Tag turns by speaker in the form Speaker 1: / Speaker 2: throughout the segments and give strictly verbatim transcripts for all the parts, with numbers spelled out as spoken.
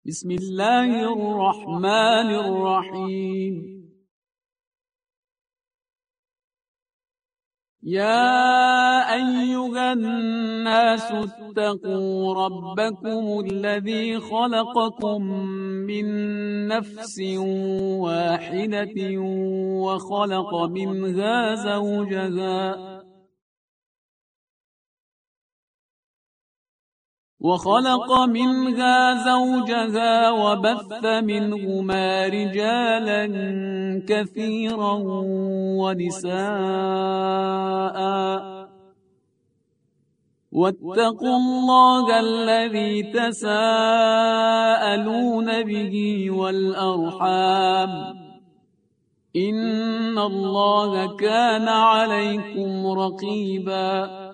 Speaker 1: بسم الله الرحمن الرحيم. يا أيها الناس اتقوا ربكم الذي خلقكم من نفس واحدة وخلق منها زوجها وخلق منها زوجها وبث منهما رجالا كثيرا ونساء واتقوا الله الذي تساءلون به والأرحام إن الله كان عليكم رقيبا.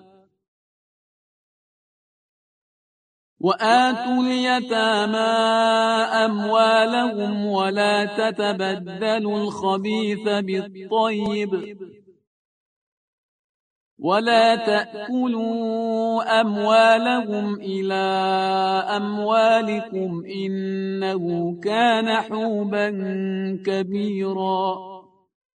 Speaker 1: وآتوا اليتامى أموالهم ولا تتبدلوا الخبيث بالطيب ولا تأكلوا أموالهم إلى أموالكم إنه كان حوبا كبيرا.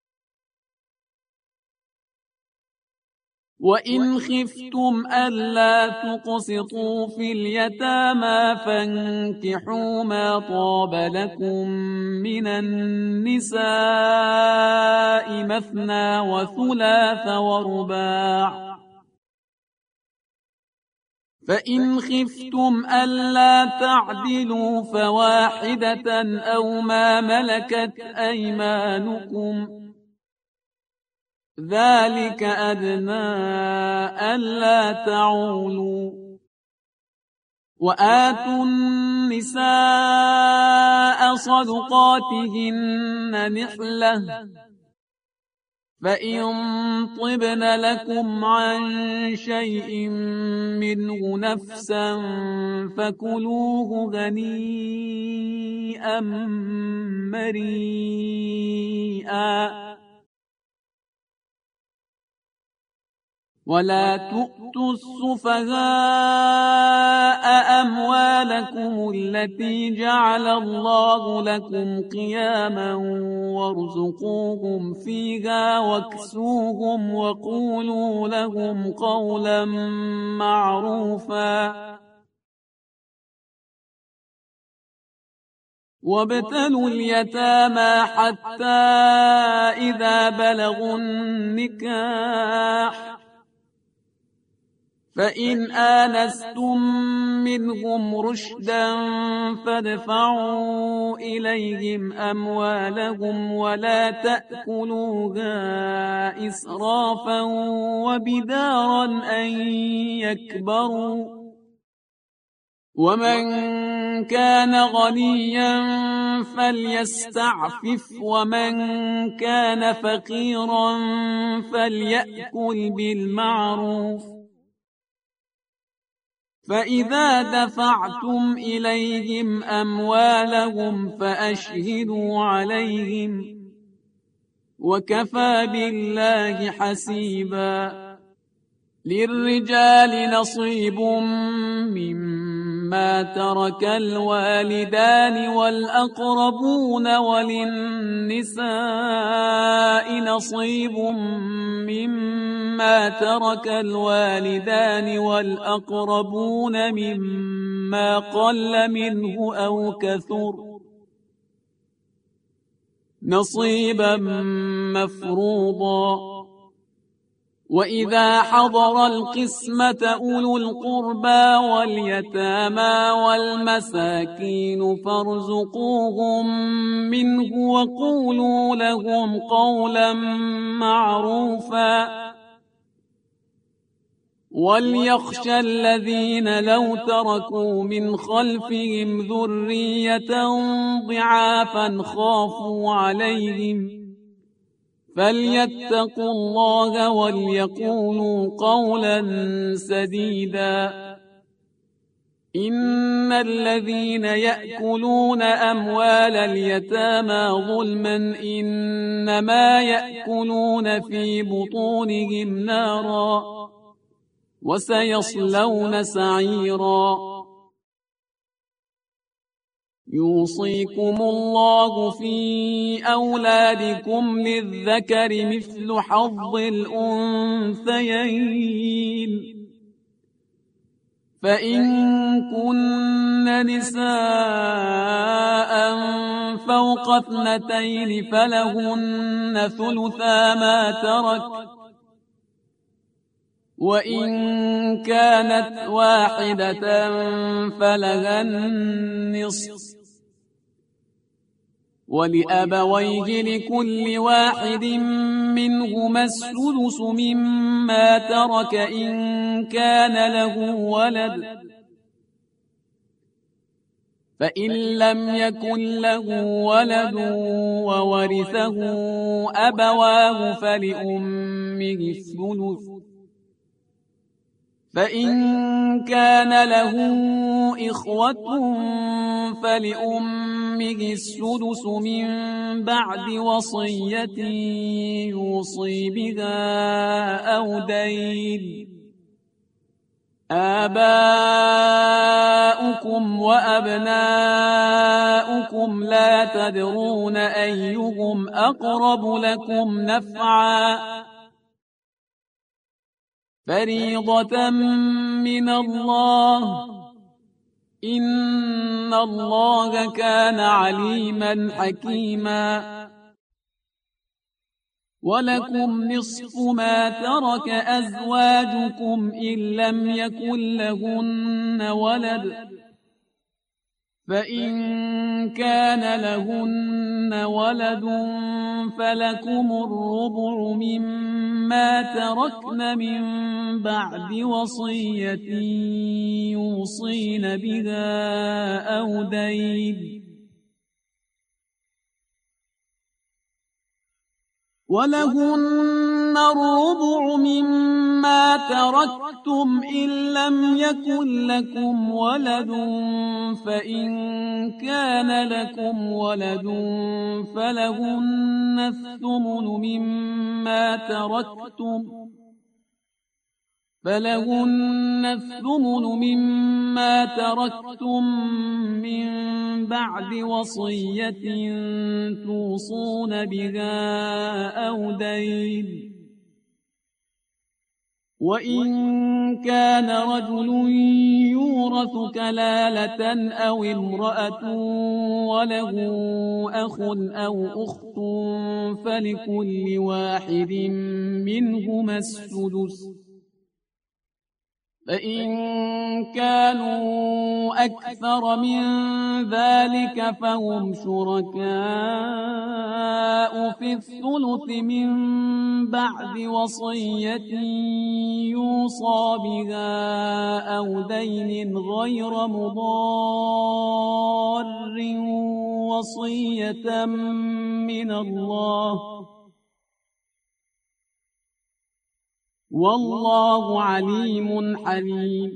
Speaker 1: وإن خفتم ألا تقسطوا في اليتامى فانكحوا ما طاب لكم من النساء مثنى وثلاث ورباع، فإن خفتم ألا تعدلوا فواحدة أو ما ملكت أيمانكم ذلك أدنى ألا تعولوا. وآتوا النساء صدقاتهن نحلة فإن طبن لكم عن شيء منه نفسا فكلوه هنيئا مريئا. ولا تؤتوا السفهاء أموالكم التي جعل الله لكم قياما وارزقوهم فيها واكسوهم وقولوا لهم قولا معروفا. وابتلوا اليتامى حتى إذا بلغوا النكاح فإن آنستم منهم رشدا فادفعوا إليهم أموالهم ولا تأكلوها إسرافا وبدارا أن يكبروا. ومن كان غنيا فليستعفف ومن كان فقيرا فليأكل بالمعروف. فإذا دفعتم إليهم أموالهم فأشهدوا عليهم وكفى بالله حسيبا. للرجال نصيب مما ترك الوالدان والأقربون وللنساء نصيب مما ترك الوالدان والأقربون مما قل منه أو كثر نصيبا مفروضا. وإذا حضر القسمة أولو القربى واليتامى والمساكين فارزقوهم منه وقولوا لهم قولا معروفا. وليخشى الذين لو تركوا من خلفهم ذرية ضعافا خافوا عليهم فليتقوا الله وليقولوا قولا سديدا. إن الذين يأكلون أموال اليتامى ظلما إنما يأكلون في بطونهم نارا وسيصلون سعيرا. يوصيكم الله في أولادكم للذكر مثل حظ الأنثيين فإن كن نساء فوق اثنتين فلهن ثلثا ما ترك وإن كانت واحدة فلها النصف ولأبويه لكل واحد منهما السدس مما ترك إن كان له ولد فإن لم يكن له ولد وورثه أبواه فلأمه الثلث فإن كان له إخوة فلأمه السدس من بعد وصية يوصي بها أو دين آباؤكم وأبناؤكم لا تدرون أيهم أقرب لكم نفعا فريضة من الله إن الله كان عليما حكيما ولكم نصف ما ترك أزواجكم إن لم يكن لهن ولد فإن كان لهن ولد فلكم الربع مما تركن من بعد وصية يوصين بها أو دين ولهن الربع مما تركتم إن لم يكن لكم ولد فإن كان لكم ولد فلهن الثمن مما تركتم فلهن الثمن مما تركتم من بعد وصية توصون بها أو دين وإن كان رجل يورث كلالة أو امرأة وله أخ أو أخت فلكل واحد منهما السدس فإن كانوا أكثر من ذلك فهم شركاء في الثلث من بعد وصية يوصى بها أو دين غير مضار وصية من الله والله عليم حليم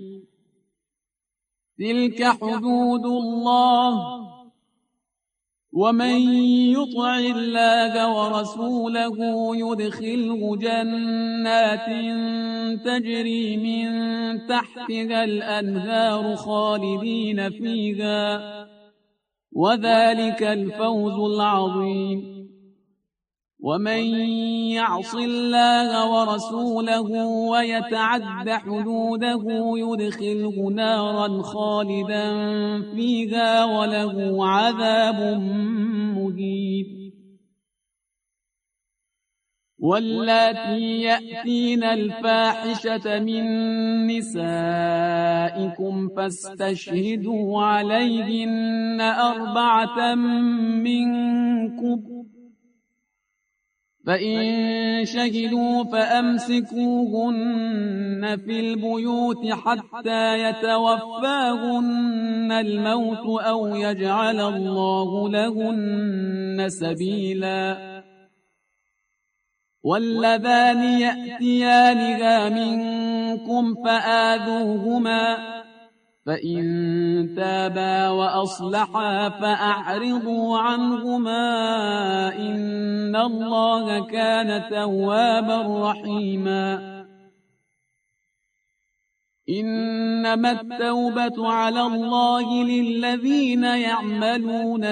Speaker 1: تلك حدود الله ومن يطع الله ورسوله يدخله جنات تجري من تحتها الأنهار خالدين فيها وذلك الفوز العظيم ومن يعص الله ورسوله ويتعد حدوده يدخله نارا خالدا فيها وله عذاب مهين واللاتي يأتين الفاحشة من نسائكم فاستشهدوا عليهن أربعة منكم فإن شهدوا فأمسكوهن في البيوت حتى يتوفاهن الموت أو يجعل الله لهن سبيلا واللذان يأتيانها منكم فآذوهما فإن تابا وأصلحا فأعرضوا عنهما إن الله كان توابا رحيما إنما التوبة على الله للذين يعملون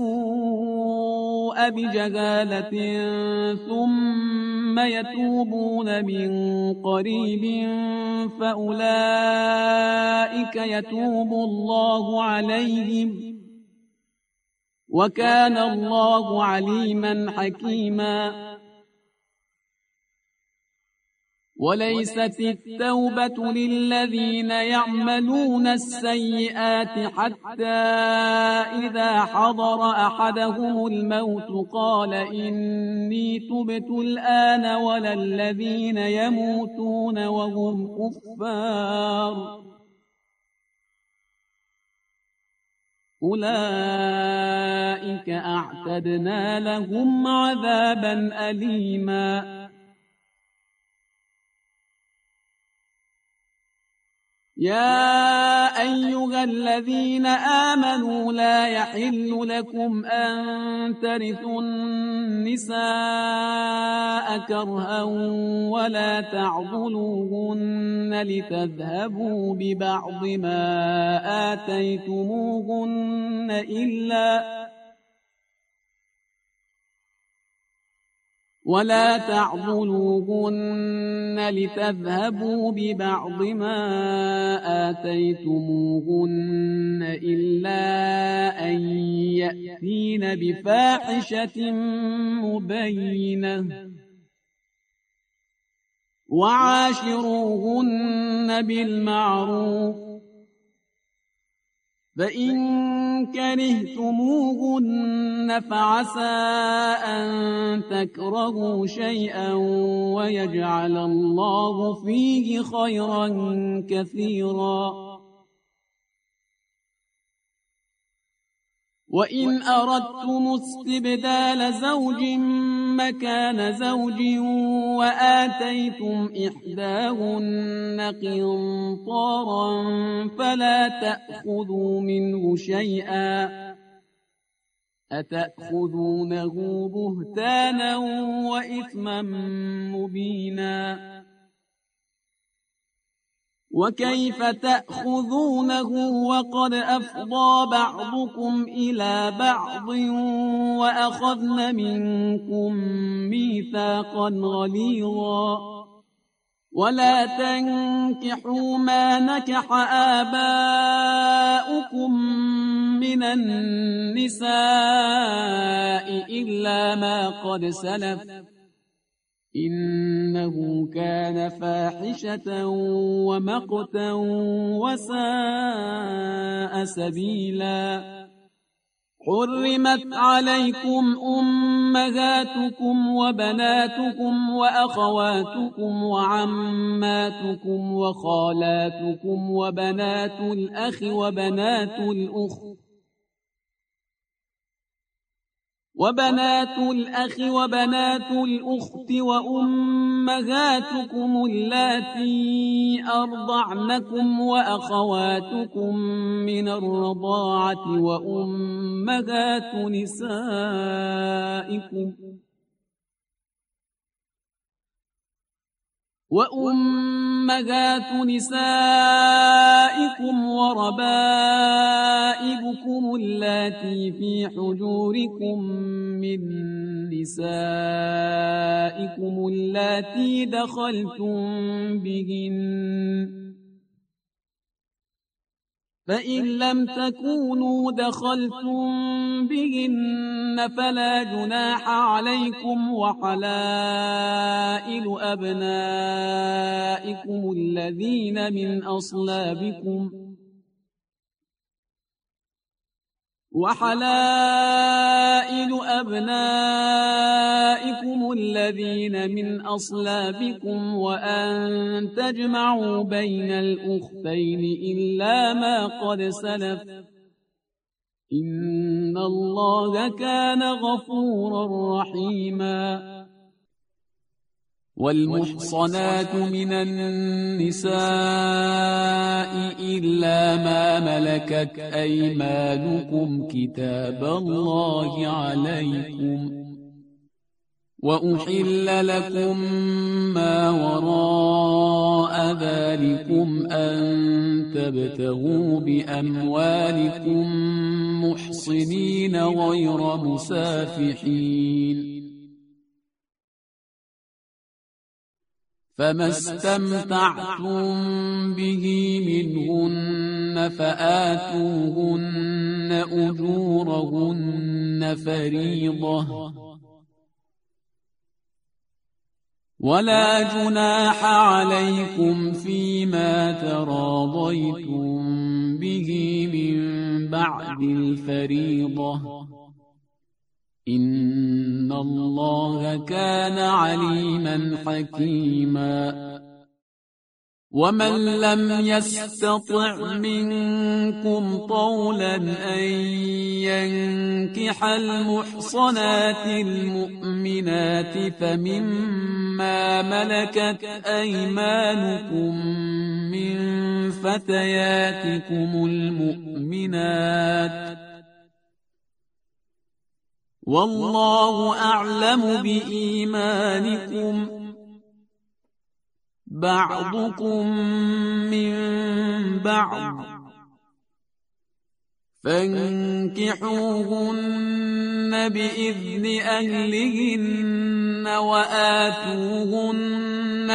Speaker 1: السوء بجهالة ثم يتوبون من قريب فأولئك يتوب الله عليهم وكان الله عليما حكيما. وليست التوبة للذين يعملون السيئات حتى إذا حضر أحدهم الموت قال إني تبت الآن ولا الذين يموتون وهم كفار أولئك أعتدنا لهم عذابا أليما. يا أيها الذين آمنوا لا يحل لكم أن ترثوا النساء كرها ولا تعضلوهن لتذهبوا ببعض ما آتيتموهن إلا ولا تعضلوهن لتذهبوا ببعض ما آتيتموهن إلا أن يأتين بفاحشة مبينة وعاشروهن بالمعروف فإن كرهتموهن فعسى أن تكرهوا شيئا ويجعل الله فيه خيرا كثيرا. وإن أردتم استبدال زوج مكان زوج وآتيتم إحداهن قنطارا فلا تأخذوا منه شيئا أتأخذونه بهتانا وإثما مبينا. وكيف تأخذونه وقد أفضى بعضكم إلى بعض وأخذن منكم ميثاقا غليظا. ولا تنكحوا ما نكح آباؤكم من النساء إلا ما قد سلف إنه كان فاحشة ومقتا وساء سبيلا. حرمت عليكم أمهاتكم وبناتكم وأخواتكم وعماتكم وخالاتكم وبنات الأخ وبنات الأخت وبنات الأخ وبنات الأخت وأمهاتكم اللاتي أرضعنكم وأخواتكم من الرضاعة وأمهات نسائكم وأمهات نسائكم وربائبكم اللاتي في حجوركم من نسائكم اللاتي دخلتم بهن فإن لم تكونوا دخلتم بهن فلا جناح عليكم وحلائل أبنائكم الذين من أصلابكم وحلائل أبنائكم الذين من أصلابكم وأن تجمعوا بين الأختين إلا ما قد سلف إن الله كان غفورا رحيما. والمحصنات من النساء إلا ما ملكت أيمانكم كتاب الله عليكم وأحل لكم ما وراء ذلكم أن تبتغوا بأموالكم محصنين غير مسافحين، فما استمتعتم به منهن فآتوهن أجورهن فريضة، ولا جناح عليكم فيما تراضيتم به من بعد الفريضة، إن الله كان عليما حكيما. ومن لم يستطع منكم طولا أن ينكح المحصنات المؤمنات فمما ملكت أيمانكم من فتياتكم المؤمنات، والله أعلم بإيمانكم، بعضكم من بعض، فانكحوهن بإذن أهلهن وآتوهن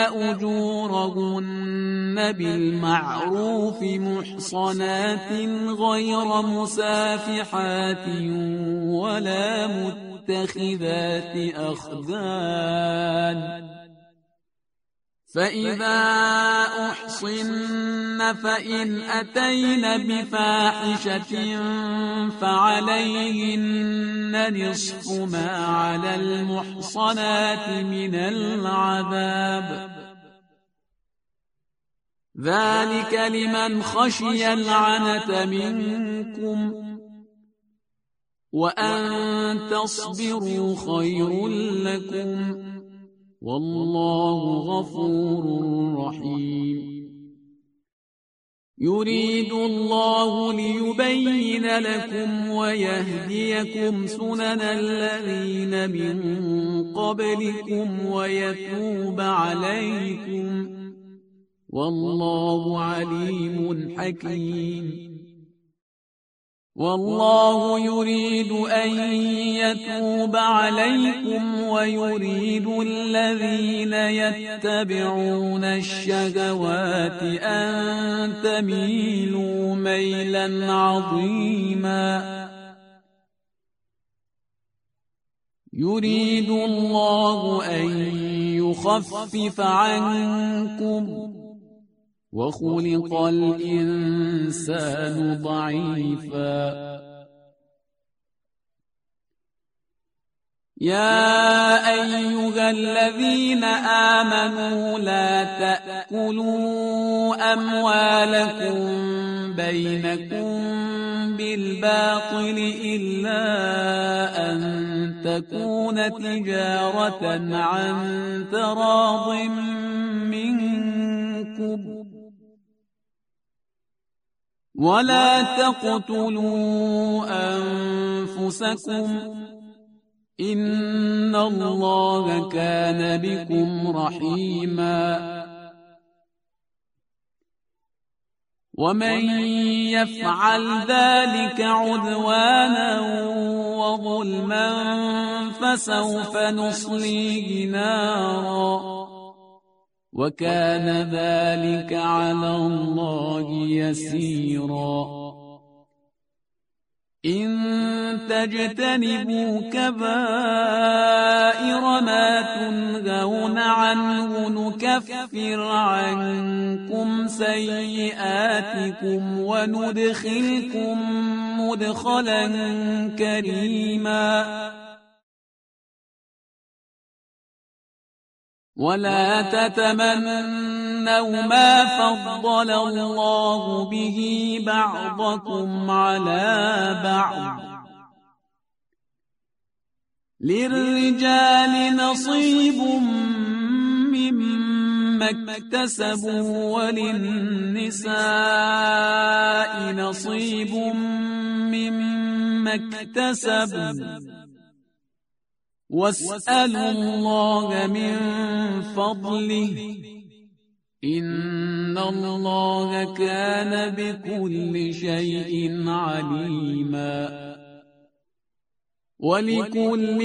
Speaker 1: أجورهن بالمعروف محصنات غير مسافحات ولا متخذات أخدان، فإذا أحصن فإن أتين بفاحشة فعليهن نصف ما على المحصنات من العذاب، ذلك لمن خشي العنة منكم، وأن تصبروا خير لكم، والله غفور رحيم. يريد الله ليبين لكم ويهديكم سنن الذين من قبلكم ويتوب عليكم، والله عليم حكيم. والله يريد أن يتوب عليكم ويريد الذين يتبعون الشهوات أن تميلوا ميلا عظيما. يريد الله أن يخفف عنكم، وخلق الإنسان ضعيفا. يا أيها الذين آمنوا لا تأكلوا أموالكم بينكم بالباطل إلا أن تكون تجارة عن تراض منكم، ولا تقتلوا أنفسكم، إن الله كان بكم رحيما. ومن يفعل ذلك عدوانا وظلما فسوف نصليه نارا، وكان ذلك على الله يسيرا. إن تجتنبوا كبائر ما تنهون عنه نكفر عنكم سيئاتكم وندخلكم مدخلا كريما. ولا تتمنوا ما فضل الله به بعضكم على بعض، للرجال نصيب مما اكتسبوا وللنساء نصيب مما اكتسبوا، واسألوا الله من فضله إن الله كان بكل شيء عليما ولكل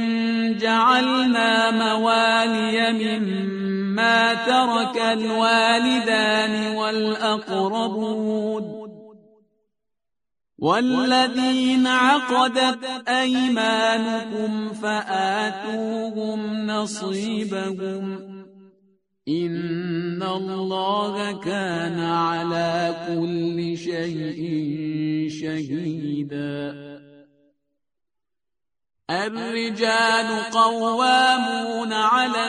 Speaker 1: جعلنا موالي مما ترك الوالدان والأقربون والذين عقدت أيمانكم فآتوهم نصيبهم إن الله كان على كل شيء شهيدا الرجال قوامون على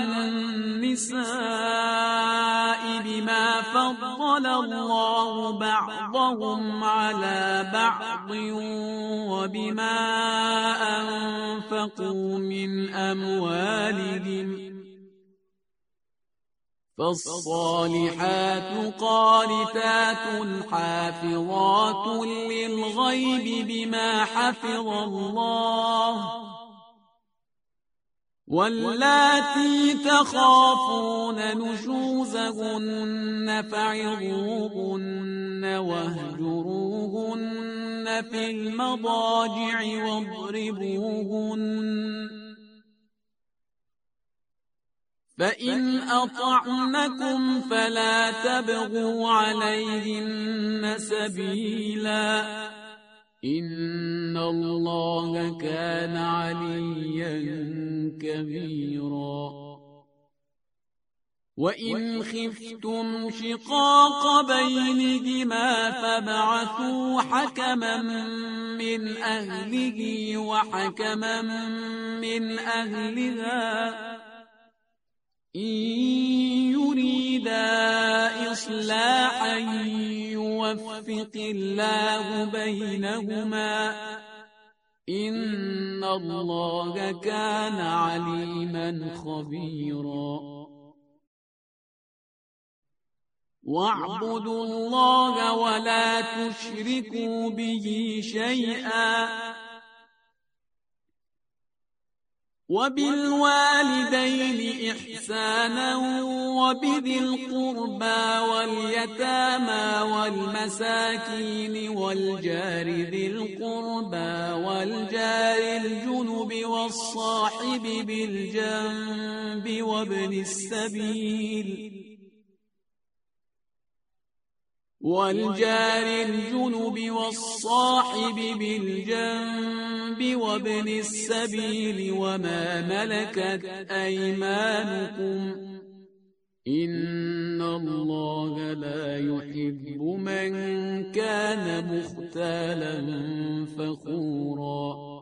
Speaker 1: النساء بما فضل الله بعضهم على بعض وبما أنفقوا من أموالهم فالصالحات قانتات حافظات للغيب بما حفظ الله واللاتي تخافون نشوزهن فعظوهن واهجروهن في المضاجع واضربوهن فإن أطعنكم فلا تبغوا عليهن سبيلا إن الله كان عليا كبيرا وإن خفتم شقاق بينهما فابعثوا حكما من أهله وحكما من أهلها إن يريدا إصلاحا يوفق الله بينهما إن الله كان عليما خبيرا واعبدوا الله ولا تشركوا به شيئا وبالوالدين إحسانا وبذي القربى واليتامى والمساكين والجار ذي القربى والجار الجنب والصاحب بالجنب وابن السبيل والجار الجنب والصاحب بالجنب وابن السبيل وما ملكت أيمانكم إن الله لا يحب من كان مختالا فخورا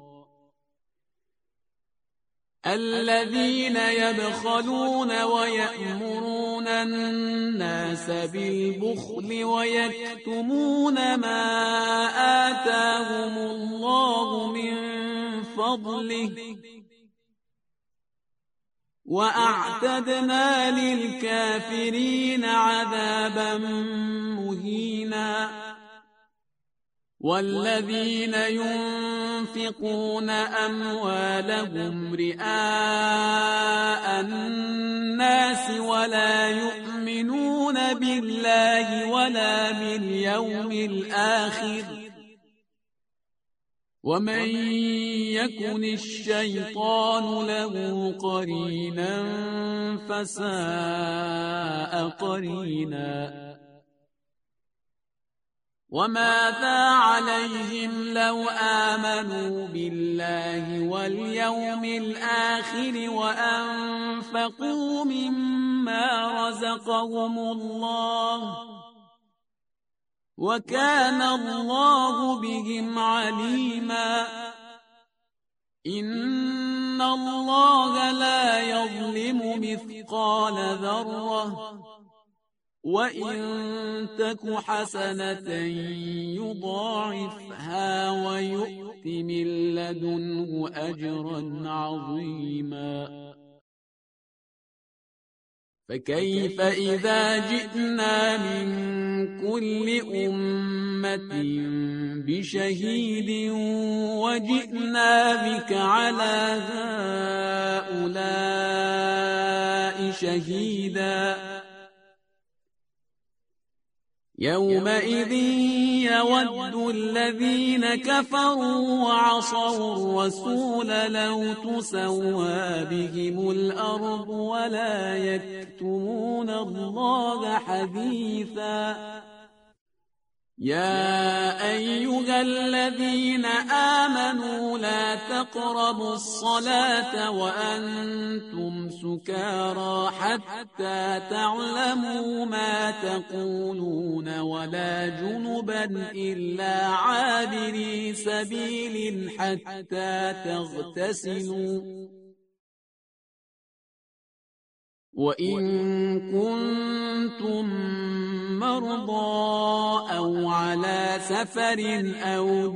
Speaker 1: الذين يبخلون ويأمرون الناس بالبخل ويكتمون ما آتاهم الله من فضله وأعتدنا للكافرين عذابا مهينا والذين ينفقون أموالهم رئاء الناس ولا يؤمنون بالله ولا باليوم الآخر ومن يكن الشيطان له قرينا فساء قرينا وماذا عليهم لو آمنوا بالله واليوم الآخر وأنفقوا مما رزقهم الله وكان الله بهم عليما إن الله لا يظلم مثقال ذرة وإن تك حسنة يضاعفها ويؤت من لدنه أجرا عظيما فكيف إذا جئنا من كل أمة بشهيد وجئنا بك على هؤلاء شهيدا يومئذ يود الذين كفروا وعصوا الرسول لو تسوى بهم الأرض ولا يكتمون الله حديثا يا أيها الذين آمنوا لا تقربوا الصلاة وأنتم سكارى حتى تعلموا ما تقولون ولا جنبا إلا عابري سبيل حتى تغتسلوا وإن كنتم مرضى أو على سفر أو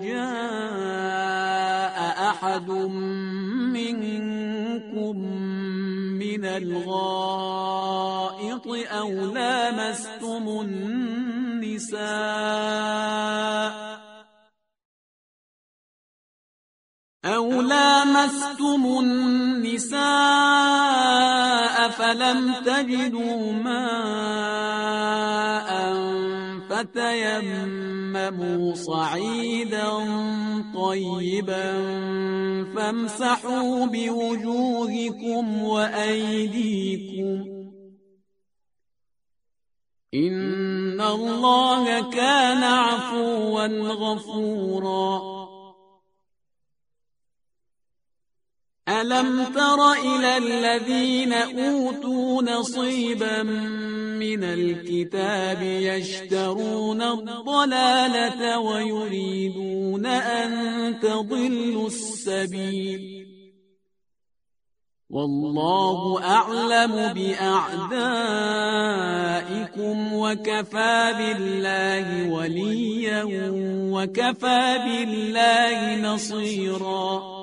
Speaker 1: جاء أحد منكم من الغائط أو لامستم النساء أو لامستم النساء فلم تجدوا ماء فتيمموا صعيدا طيبا فامسحوا بوجوهكم وأيديكم إن الله كان عفوا غفورا ألم تر إلى الذين أوتوا نصيبا من الكتاب يشترون الضلالة ويريدون أن تضلوا السبيل والله أعلم بأعدائكم وكفى بالله وليا وكفى بالله نصيرا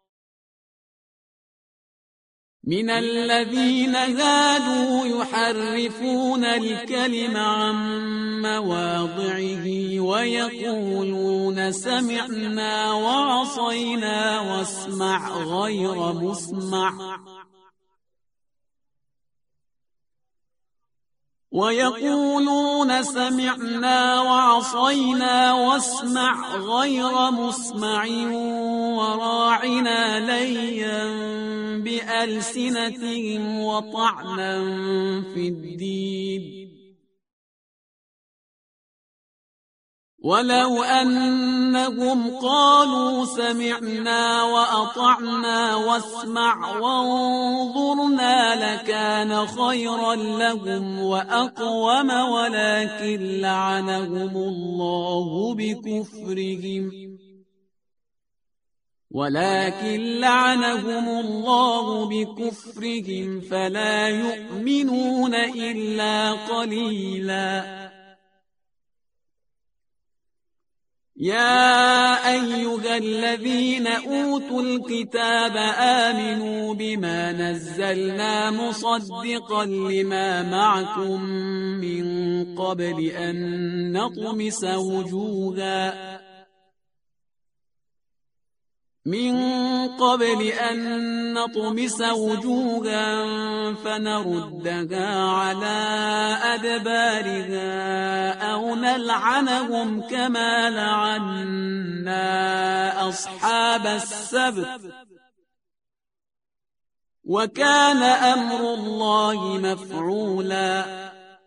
Speaker 1: من الذين هادوا يحرفون الكلم عن مواضعه ويقولون سمعنا وعصينا واسمع غير مسمع ويقولون سمعنا وعصينا واسمع غير مسمع وراعنا ليا بألسنتهم وطعنا في الدين ولو أنهم قالوا سمعنا وأطعنا واسمع وانظرنا لكان خيرا لهم وأقوم ولكن لعنهم الله بكفرهم ولكن لعنهم الله بكفرهم فلا يؤمنون إلا قليلا يا أيها الذين أوتوا الكتاب آمنوا بما نزلنا مصدقا لما معكم من قبل أن نطمس وجوها من قبل أن نطمس وجوها فنردها على أدبارها أو نلعنهم كما لعنا أصحاب السبت وكان أمر الله مفعولا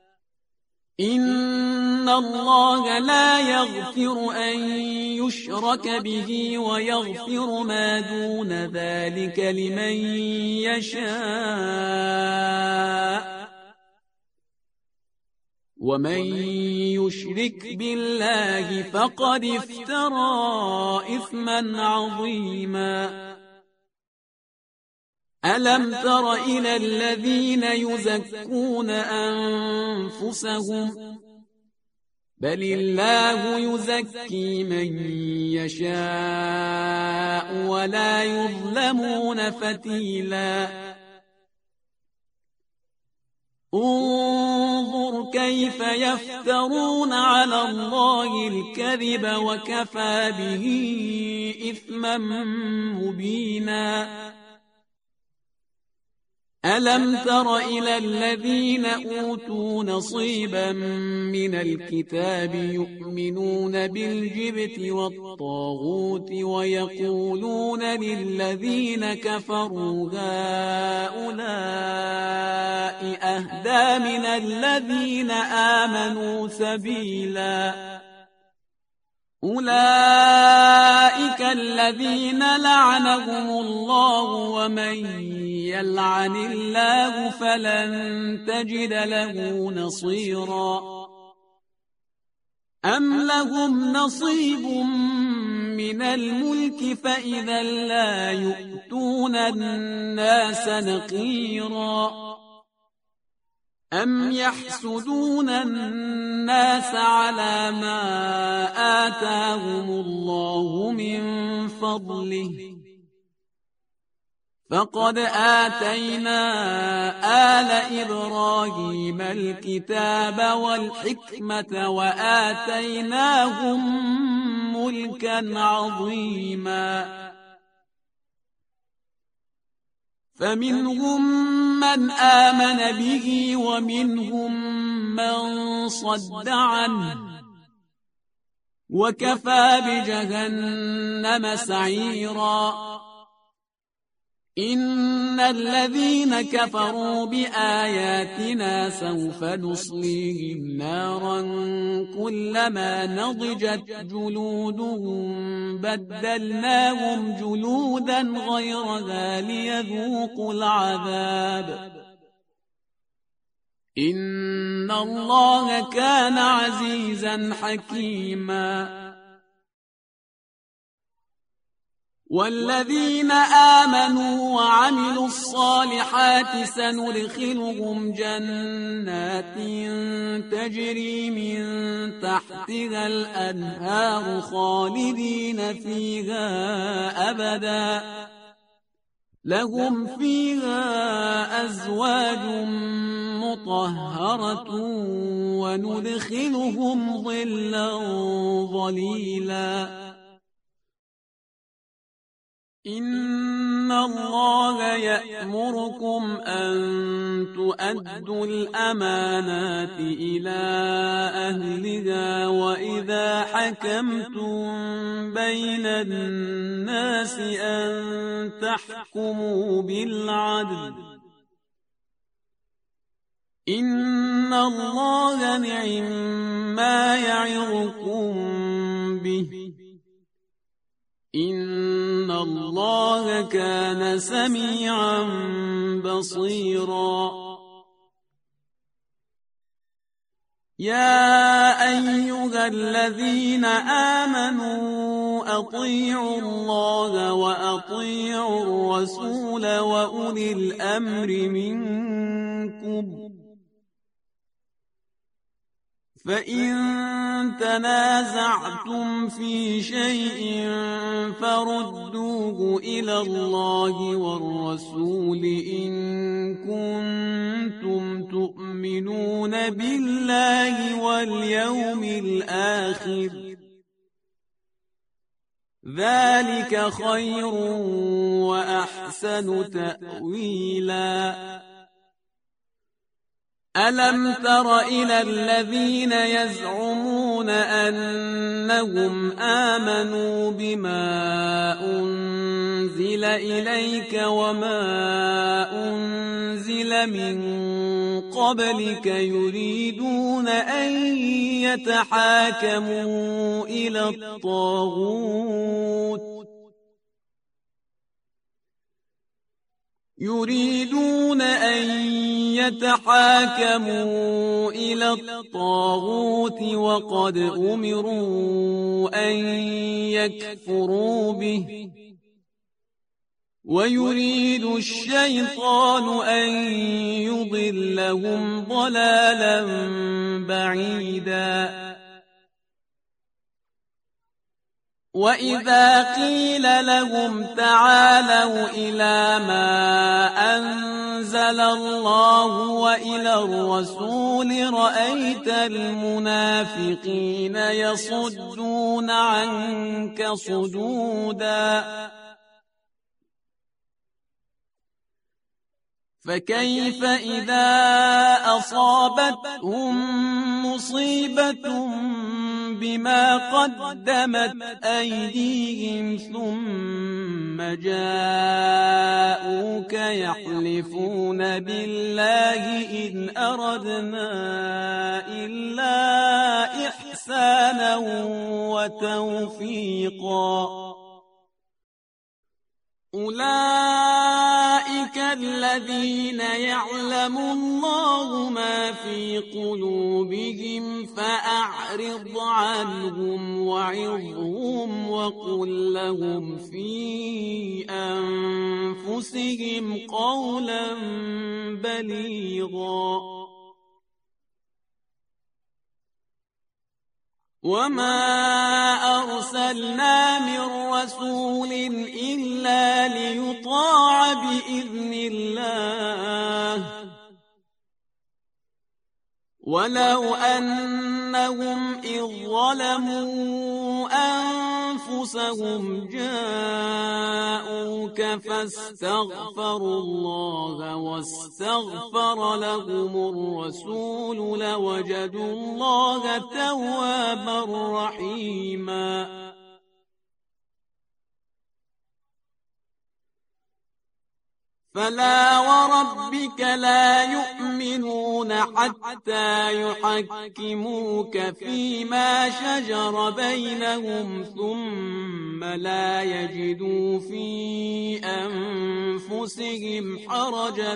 Speaker 1: إن الله لا يغفر أن يشرك به ويغفر ما دون ذلك لمن يشاء ومن يشرك بالله فقد افترى إثما عظيما ألم تر إلى الذين يزكون أنفسهم بل الله يزكي من يشاء ولا يظلمون فتيلا انظر كيف يفترون على الله الكذب وكفى به إثما مبينا ألم تر إلى الذين أوتوا نصيبا من الكتاب يؤمنون بالجبت والطاغوت ويقولون للذين كفروا هؤلاء أهدى من الذين آمنوا سبيلا أولئك الذين لعنهم الله ومن يلعن الله فلن تجد له نصيرا أم لهم نصيب من الملك فإذا لا يؤتون الناس نقيرا أم يحسدون الناس على ما آتاهم الله من فضله فقد آتينا آل إبراهيم الكتاب والحكمة وآتيناهم ملكا عظيما فمنهم من آمن به ومنهم من صد عنه وكفى بجهنم سعيرا إن الذين كفروا بآياتنا سوف نصليهم نارا كلما نضجت جلودهم بدلناهم جلودا غيرها ليذوقوا العذاب إن الله كان عزيزا حكيما والذين آمنوا وعملوا الصالحات سندخلهم جنات تجري من تحتها الأنهار خالدين فيها أبدا لهم فيها أزواج مطهرة وندخلهم ظلا ظليلا إن الله يأمركم أن تؤدوا الأمانات إلى أهلها وإذا حكمتم بين الناس أن تحكموا بالعدل إن الله نعم ما يعظكم به إن الله كان سميعا بصيرا يا أيها الذين آمنوا أطيعوا الله وأطيعوا الرسول وأولي الأمر منكم فإن تنازعتم في شيء فردوه إلى الله والرسول إن كنتم تؤمنون بالله واليوم الآخر ذلك خير وأحسن تأويلا ألم تر إلى الذين يزعمون أنهم آمنوا بما أنزل إليك وما أنزل من قبلك يريدون أن يتحاكموا إلى الطاغوت يريدون أن يتحاكموا إلى الطاغوت وقد أمروا أن يكفروا به ويريد الشيطان أن يضلهم ضلالا بعيدا وإذا قيل لهم تعالوا إلى ما أنزل أنزل الله وإلى الرسول رأيت المنافقين يصدون عنك صدودا فكيف إذا أصابتهم مصيبة بما قدمت أيديهم ثم جاءوك يحلفون بالله إن أردنا إلا إحسانا وتوفيقا أولئك الذين يعلم الله ما في قلوبهم فأعرض عنهم وعظهم وقل لهم في أنفسهم قولا بليغا وما أرسلنا من رسول إلا ليطاع بإذن الله ولو أنهم إذ ظلموا أنفسهم جاءوك فاستغفروا الله واستغفر لهم الرسول لوجدوا الله توابا رحيما فلا وربك لا يؤمنون حتى يحكموك فيما شجر بينهم ثم لا يجدوا في أنفسهم حرجا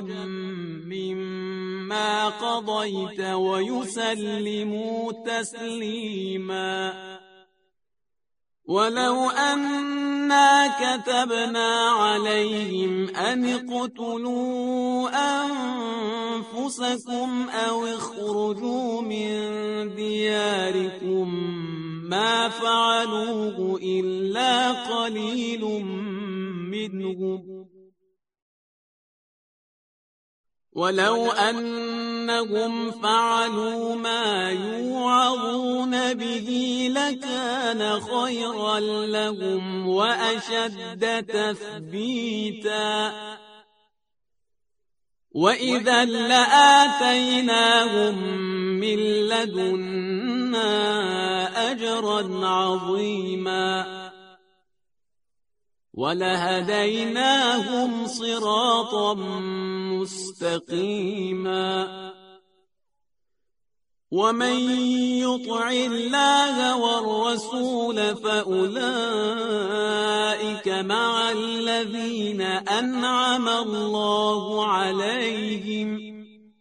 Speaker 1: مما قضيت ويسلموا تسليما ولو أنا كتبنا عليهم أن اقتلوا أنفسكم أو اخرجوا من دياركم ما فعلوه إلا قليل منهم ولو أنهم فعلوا ما يوعظون به لكان خيرا لهم وأشد تثبيتا وإذا لآتيناهم من لدنا أجرا عظيما ولهديناهم صراطا مستقيما ومن يطع الله والرسول فأولئك مع الذين أنعم الله عليهم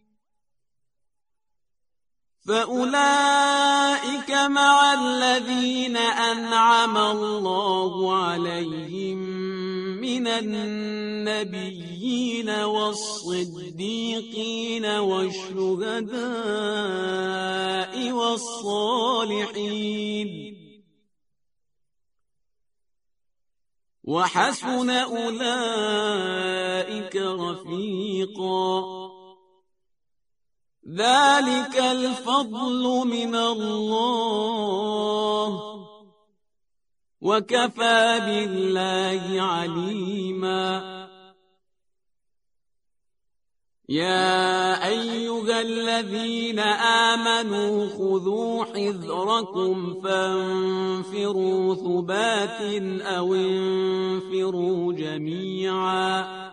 Speaker 1: فأولئك مع الذين أنعم الله عليهم من النبيين والصديقين والشهداء والصالحين وحسن أولئك رفيقا ذلك الفضل من الله وكفى بالله عليما يا أيها الذين آمنوا خذوا حذركم فانفروا ثبات أو انفروا جميعا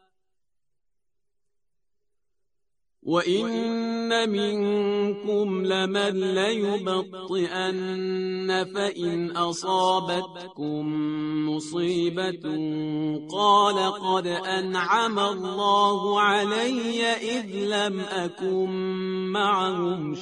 Speaker 1: وإن منكم لمن ليبطئن فإن أصابتكم مصيبة قال قد أنعم الله علي إذ لم أكن معهم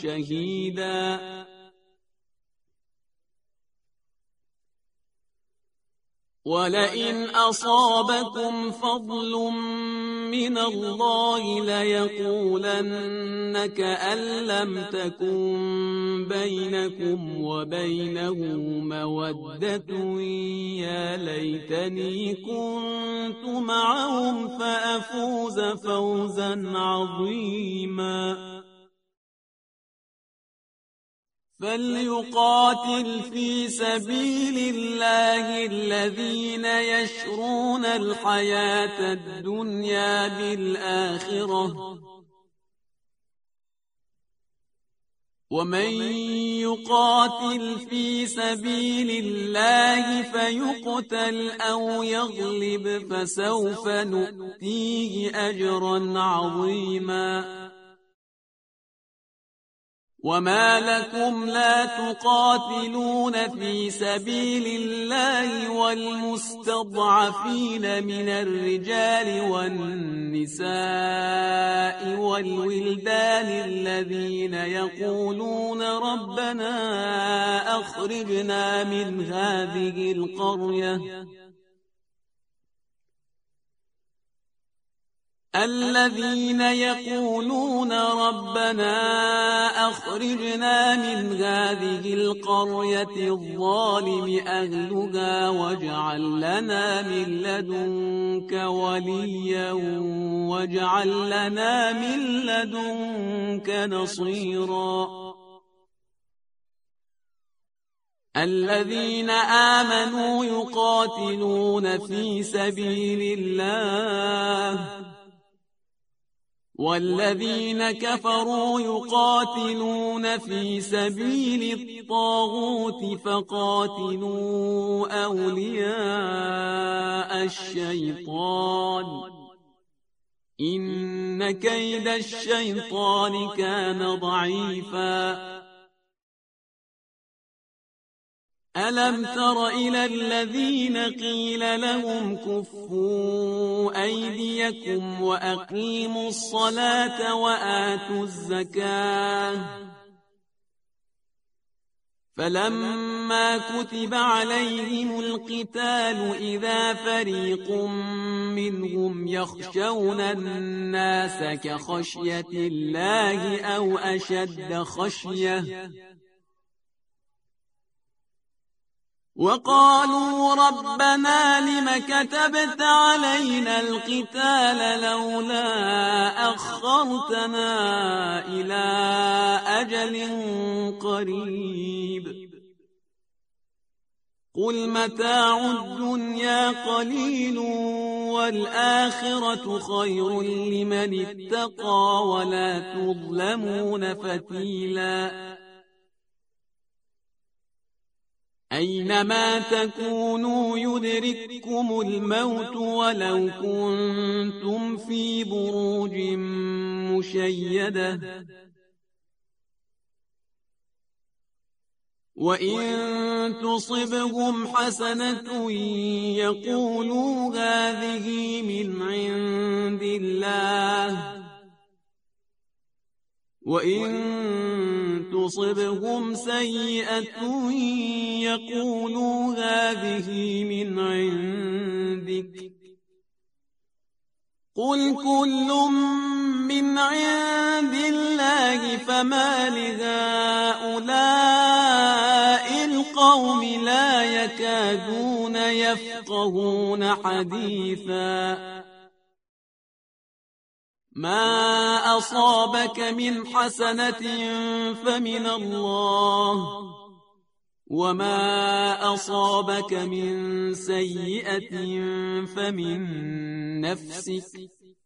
Speaker 1: شهيدا ولئن أصابكم فضل من الله ليقولن كأن لم تكن بينكم وبينه مودة يا ليتني كنت معهم فأفوز فوزا عظيما فليقاتل في سبيل الله الذين يشرون الحياة الدنيا بالآخرة ومن يقاتل في سبيل الله فيقتل أو يغلب فسوف نؤتيه أجرا عظيما وما لكم لا تقاتلون في سبيل الله والمستضعفين من الرجال والنساء والولدان الذين يقولون ربنا أخرجنا من هذه القرية الذين يقولون ربنا أخرجنا من هذه القرية الظالم أهلها واجعل لنا من لدنك وليا واجعل لنا من لدنك نصيرا الذين آمنوا يقاتلون في سبيل الله والذين كفروا يقاتلون في سبيل الطاغوت فقاتلوا أولياء الشيطان إن كيد الشيطان كان ضعيفا ألم تر إلى الذين قيل لهم كفوا أيديكم وأقيموا الصلاة وآتوا الزكاة فلما كتب عليهم القتال إذا فريق منهم يخشون الناس كخشية الله أو أشد خشية وقالوا ربنا لم كتبت علينا القتال لولا أخرتنا إلى أجل قريب قل متاع الدنيا قليل والآخرة خير لمن اتقى ولا تظلمون فتيلا أينما تكونوا يدرككم الموت ولو كنتم في بروج مشيدة وإن تصبهم حسنة يقولوا هذه من عند الله وإن تصبهم سيئة يقولوا هذه من عندك قل كل من عند الله فما لهؤلاء القوم لا يكادون يفقهون حديثا ما أصابك من حسنة فمن الله وما أصابك من سيئة فمن نفسك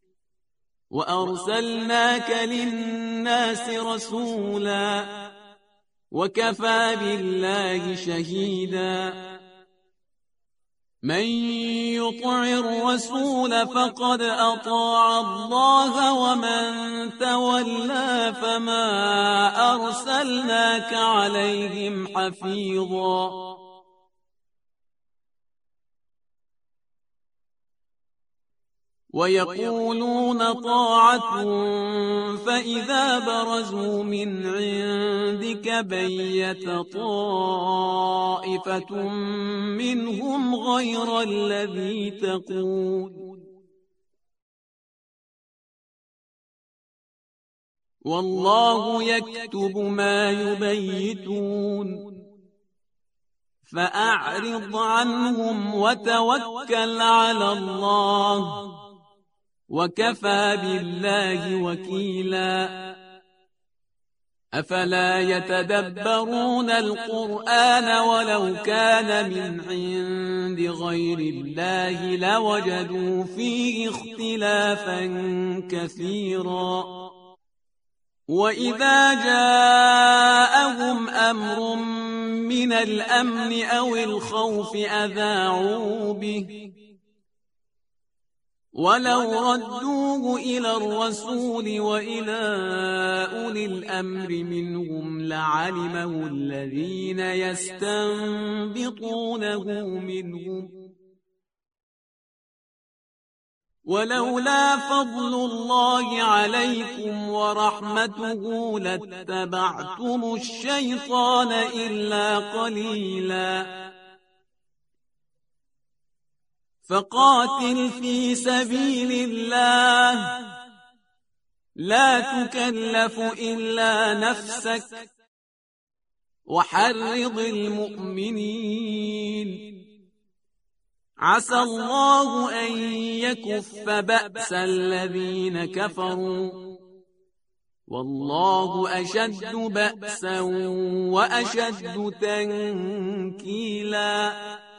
Speaker 1: وأرسلناك للناس رسولا وكفى بالله شهيدا من يطع الرسول فقد أطاع الله ومن تولى فما أرسلناك عليهم حفيظا ويقولون طاعة فإذا برزوا من عندك بيت طائفة منهم غير الذي تقول والله يكتب ما يبيتون فأعرض عنهم وتوكل على الله وكفى بالله وكيلا أفلا يتدبرون القرآن ولو كان من عند غير الله لوجدوا فيه اختلافا كثيرا وإذا جاءهم أمر من الأمن أو الخوف أذاعوا به ولو ردوه إلى الرسول وإلى أولي الأمر منهم لعلمه الذين يستنبطونه منهم ولولا فضل الله عليكم ورحمته لاتبعتم الشيطان إلا قليلا فقاتل في سبيل الله لا تكلف إلا نفسك وحرض المؤمنين عسى الله أن يكف بأس الذين كفروا والله أشد بأسا وأشد تنكيلا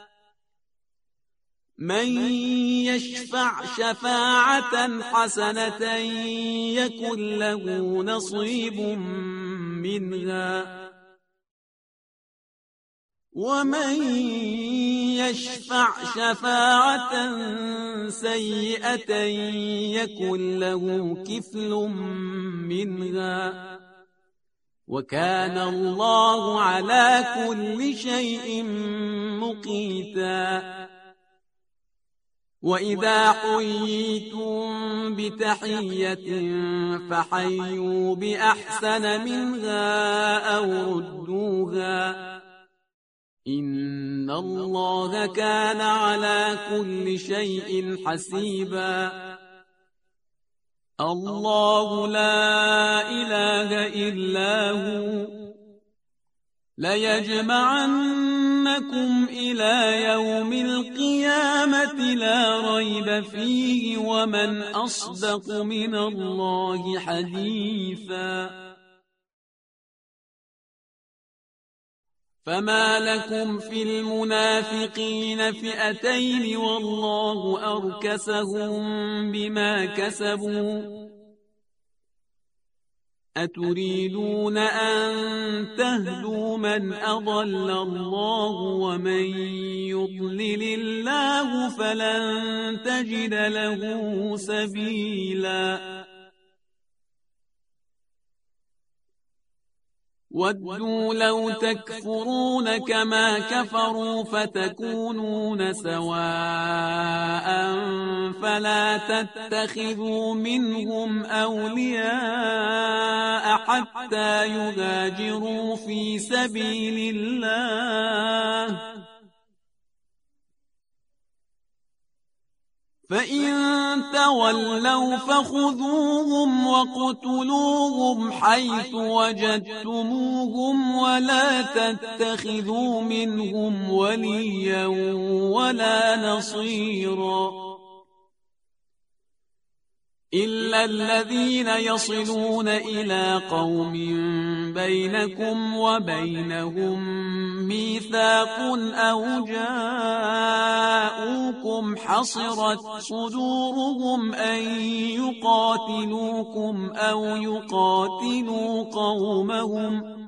Speaker 1: من يشفع شفاعة حسنة يكن له نصيب منها ومن يشفع شفاعة سيئة يكن له كفل منها وكان الله على كل شيء مقيتا وإذا حييتم بتحية فحيوا بأحسن منها أو ردوها إن الله كان على كل شيء حسيبا الله لا إله إلا هو ليجمعنكم إلى يوم القيامة لا ريب فيه ومن أصدق من الله حديثا فما لكم في المنافقين فئتين والله أركسهم بما كسبوا أتريدون أن تهدوا من أضل الله ومن يضلل الله فلن تجد له سبيلا ودوا لو تكفرون كما كفروا فتكونون سواء فلا تتخذوا منهم أولياء حتى يهاجروا في سبيل الله فإن تولوا فخذوهم وقتلوهم حيث وجدتموهم ولا تتخذوا منهم وليا ولا نصيرا إلا الذين يصلون إلى قوم بينكم وبينهم ميثاق أو جاءوكم حصرت صدورهم أن يقاتلوكم أو يقاتلوا قومهم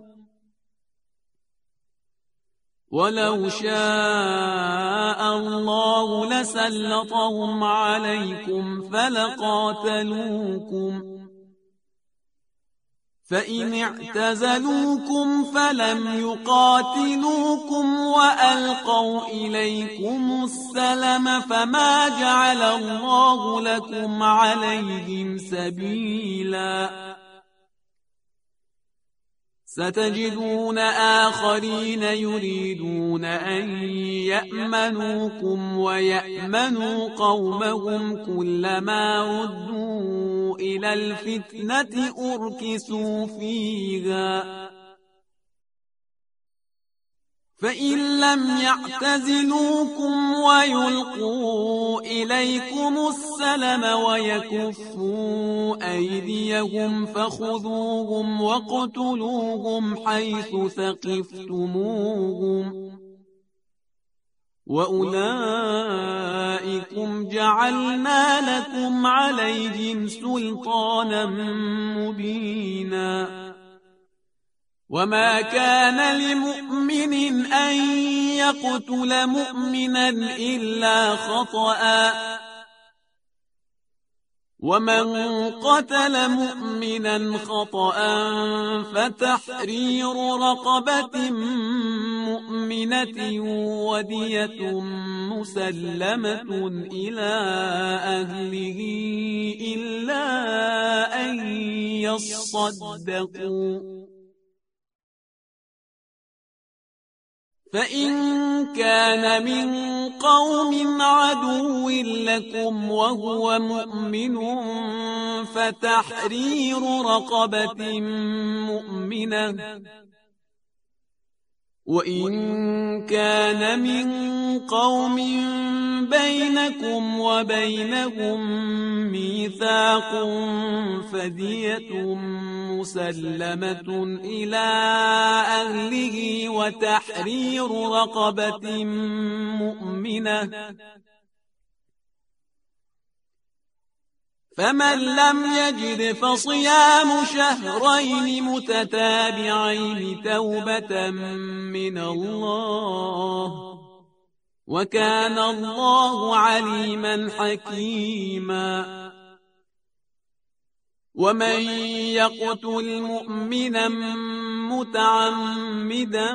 Speaker 1: ولو شاء الله لسلطهم عليكم فلقاتلوكم فإن اعتزلوكم فلم يقاتلوكم وألقوا إليكم السلم فما جعل الله لكم عليهم سبيلا ستجدون آخرين يريدون أن يأمنوكم ويأمنوا قومهم كلما ردوا إلى الفتنة أركسوا فيها فإن لم يعتزلوكم ويلقوا إليكم السلم ويكفوا أيديهم فخذوهم واقتلوهم حيث ثقفتموهم وأولئكم جعلنا لكم عليهم سلطانا مبينا وما كان لمؤمن أن يقتل مؤمنا إلا خطأ ومن قتل مؤمنا خطأ فتحرير رقبة مؤمنة ودية مسلمة إلى أهله إلا أن يصدقوا فإن كان من قوم عدو لكم وهو مؤمن فتحرير رقبة مؤمنة وإن كان من قوم بينكم وبينهم ميثاق فدية مسلمة إلى أهله وتحرير رقبة مؤمنة فمن لم يجد فصيام شهرين متتابعين توبة من الله وكان الله عليما حكيما ومن يقتل مؤمنا متعمدا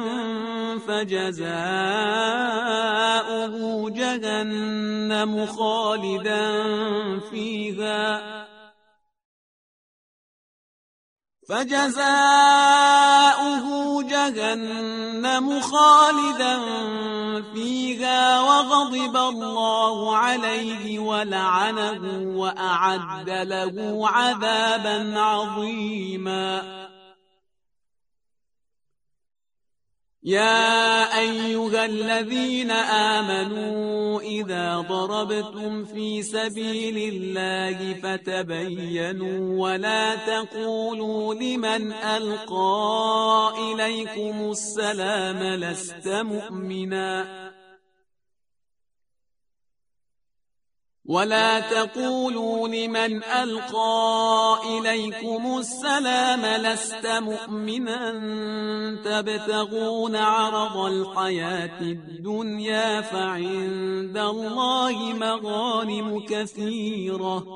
Speaker 1: فجزاؤه جهنم خالدا فيها فجزاؤه جهنم خالدا فيها وغضب الله عليه ولعنه وأعد له عذابا عظيما يا أيها الذين آمنوا إذا ضربتم في سبيل الله فتبينوا ولا تقولوا لمن ألقى إليكم السلام لست مؤمنا ولا تقولوا لمن ألقى إليكم السلام لست مؤمنا تبتغون عرض الحياة الدنيا فعند الله مغانم كثيرة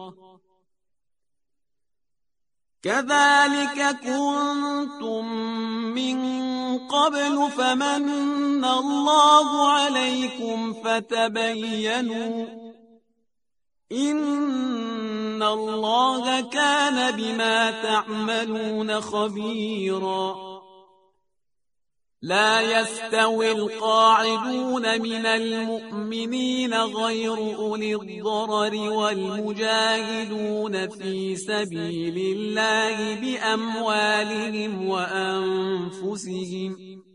Speaker 1: كذلك كنتم من قبل فمن الله عليكم فتبينوا إن الله كان بما تعملون خبيرا لا يستوي القاعدون من المؤمنين غير أولي الضرر والمجاهدون في سبيل الله بأموالهم وأنفسهم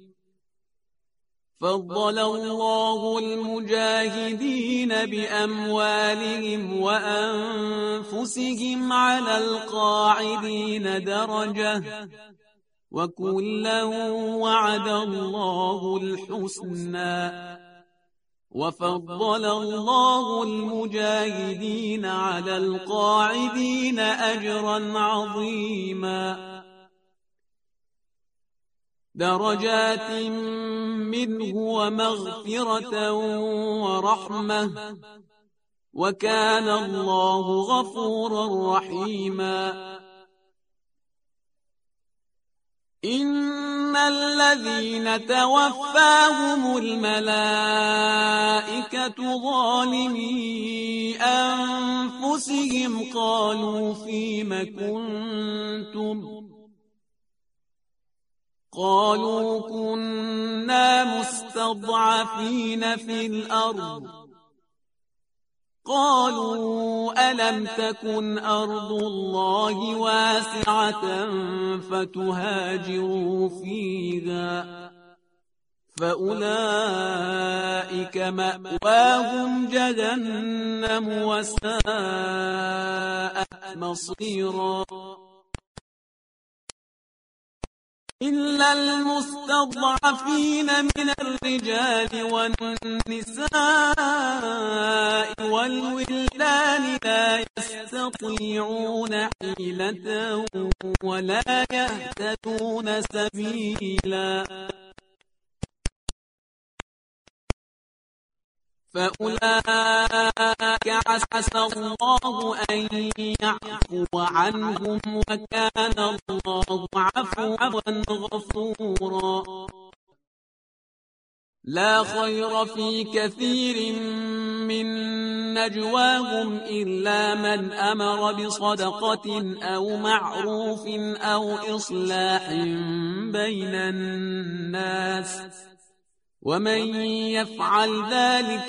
Speaker 1: فضل الله المجاهدين بأموالهم وأنفسهم على القاعدين درجة وكلا وعد الله الحسنى وفضل الله المجاهدين على القاعدين أجرا عظيما درجات منه ومغفرة ورحمة وكان الله غفورا رحيما إن الذين توفاهم الملائكة ظالمي أنفسهم قالوا فيم كنتم قالوا كنا مستضعفين في الأرض قالوا ألم تكن أرض الله واسعة فتهاجروا فيها فأولئك مأواهم جهنم وساءت مصيرا إلا المستضعفين من الرجال والنساء والولدان لا يستطيعون حيلة ولا يهتدون سبيلا فأولئك عسى الله أن يعفو عنهم وكان الله عفوا غفورا لا خير في كثير من نجواهم إلا من أمر بصدقة أو معروف أو إصلاح بين الناس ومن يفعل ذلك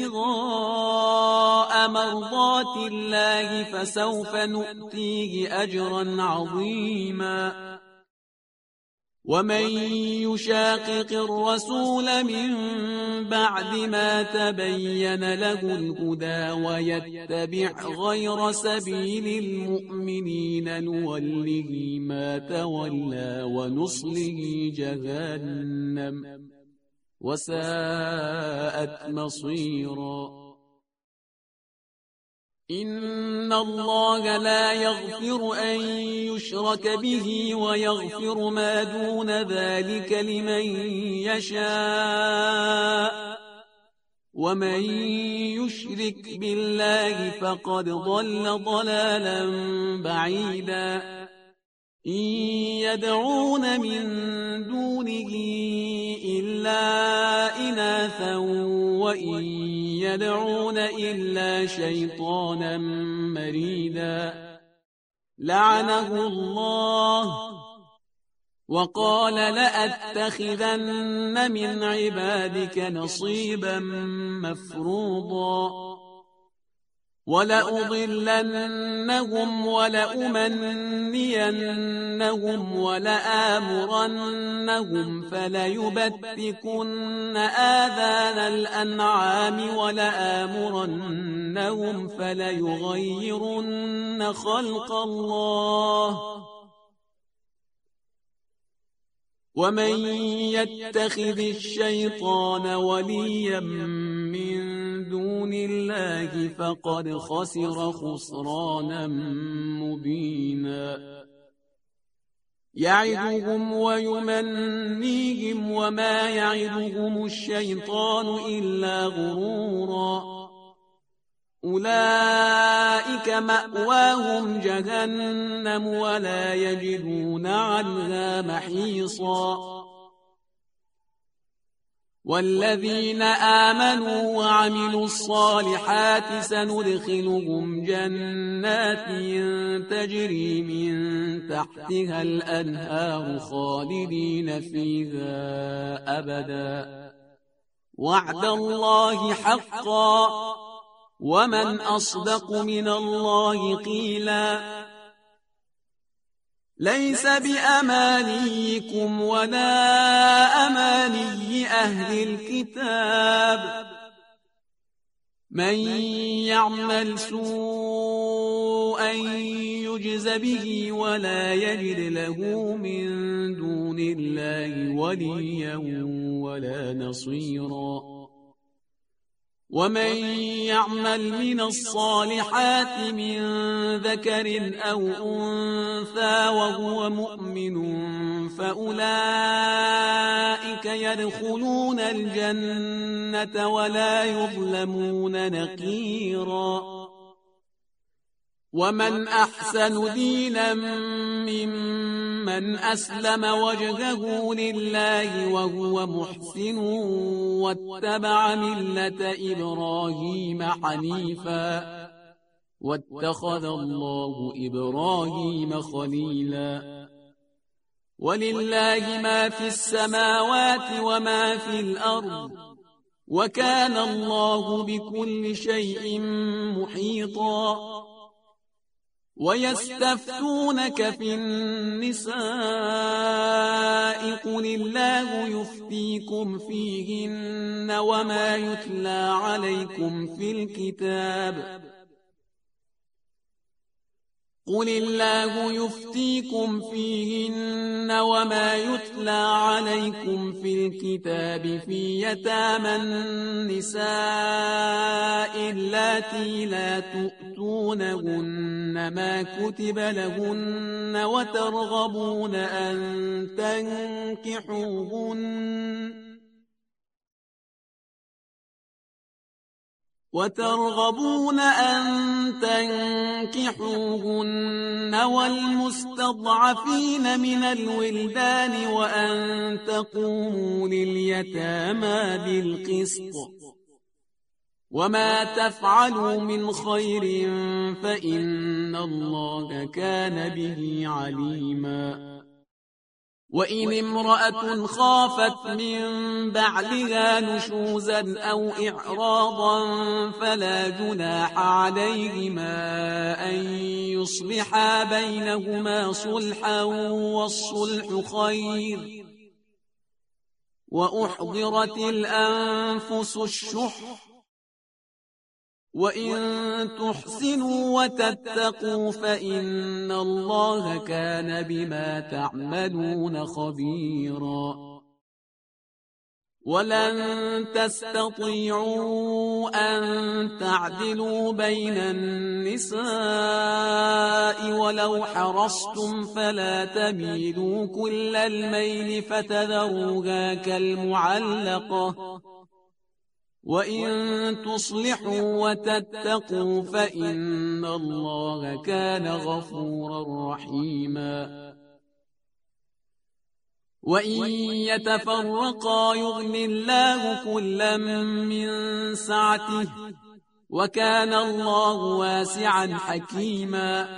Speaker 1: ابتغاء مرضات الله فسوف نؤتيه أجرا عظيما ومن يشاقق الرسول من بعد ما تبين له الهدى ويتبع غير سبيل المؤمنين نوله ما تولى ونصله جهنم وساءت مصيرا إن الله لا يغفر أن يشرك به ويغفر ما دون ذلك لمن يشاء ومن يشرك بالله فقد ضل ضلالا بعيدا إن يدعون من دونه إلا إناثا وإن يدعون إلا شيطانا مريدا لعنه الله وقال لأتخذن من عبادك نصيبا مفروضا ولأضلنهم ولأمنينهم ولآمرنهم فليبتكن آذان الأنعام ولآمرنهم فليغيرن خلق الله ومن يتخذ الشيطان وليا من دون الله فقد خسر خسرانا مبينا يعدهم ويمنيهم وما يعدهم الشيطان إلا غرورا أولئك مأواهم جهنم ولا يجدون عنها محيصا والذين آمنوا وعملوا الصالحات سندخلهم جنات تجري من تحتها الأنهار خالدين فيها أبدا وعد الله حقا ومن أصدق من الله قيلا ليس بأمانيكم ولا أماني أهل الكتاب من يعمل سوءا يجز به ولا يجد له من دون الله وليا ولا نصيرا ومن يعمل من الصالحات من ذكر أو أنثى وهو مؤمن فأولئك يدخلون الجنة ولا يظلمون نقيرا ومن أحسن دينا ممن أسلم وجهه لله وهو محسن واتبع ملة إبراهيم حنيفا واتخذ الله إبراهيم خليلا ولله ما في السماوات وما في الأرض وكان الله بكل شيء محيطا ويستفتونك في النساء قل الله يفتيكم فيهن وما يتلى عليكم في الكتاب قل الله يفتيكم فيهن وما يتلى عليكم في الكتاب في يتامى النساء اللاتي لا تؤتونهن ما كتب لهن وترغبون أن تنكحوهن وترغبون أن تنكحوهن والمستضعفين من الولدان وأن تقوموا لليتامى بالقسط وما تفعلوا من خير فإن الله كان به عليما وإن امرأة خافت من بعلها نشوزا أو إعراضا فلا جناح عليهما أن يصلحا بينهما صلحا والصلح خير وأحضرت الأنفس الشح وإن تحسنوا وتتقوا فإن الله كان بما تعملون خبيرا ولن تستطيعوا أن تعدلوا بين النساء ولو حرصتم فلا تميلوا كل الميل فتذروها كالمعلقة وإن تصلحوا وتتقوا فإن الله كان غفورا رحيما وإن يتفرقا يغن الله كلا من سعته وكان الله واسعا حكيما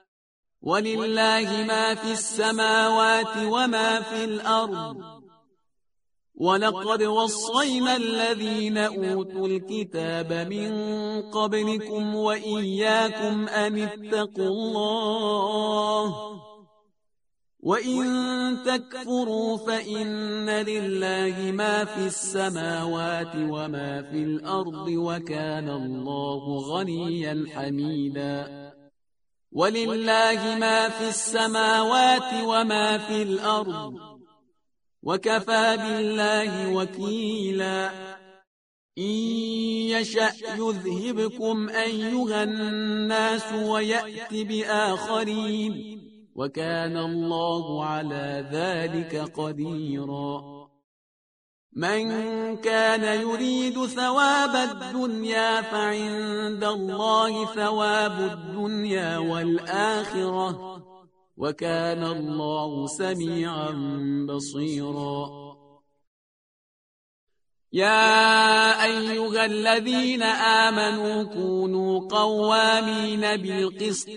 Speaker 1: ولله ما في السماوات وما في الأرض ولقد وصينا الذين أوتوا الكتاب من قبلكم وإياكم أن اتقوا الله وإن تكفروا فإن لله ما في السماوات وما في الأرض وكان الله غنيا حميدا ولله ما في السماوات وما في الأرض وكفى بالله وكيلا إن يشأ يذهبكم أيها الناس ويأت بآخرين وكان الله على ذلك قديرا من كان يريد ثواب الدنيا فعند الله ثواب الدنيا والآخرة وكان الله سميعا بصيرا يا أيها الذين آمنوا كونوا قوامين بالقسط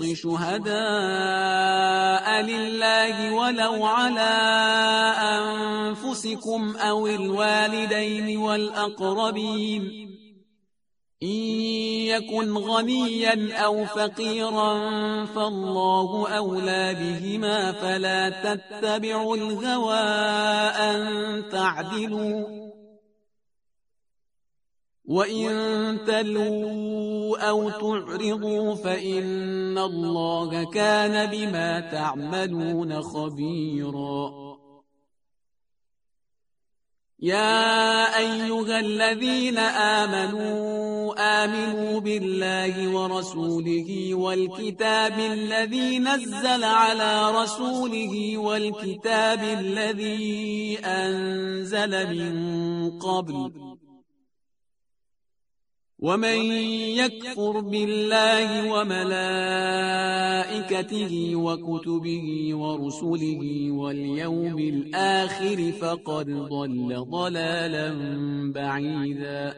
Speaker 1: شهداء لله ولو على أنفسكم أو الوالدين والأقربين إن يكن غنيا أو فقيرا فالله أولى بهما فلا تتبعوا الهوى أن تعدلوا وإن تلوا أو تعرضوا فإن الله كان بما تعملون خبيرا يا أيها الذين آمنوا آمنوا بالله ورسوله والكتاب الذي نزل على رسوله والكتاب الذي أنزل من قبل ومن يكفر بالله وملائكته وكتبه ورسله واليوم الآخر فقد ضل ضلالا بعيدا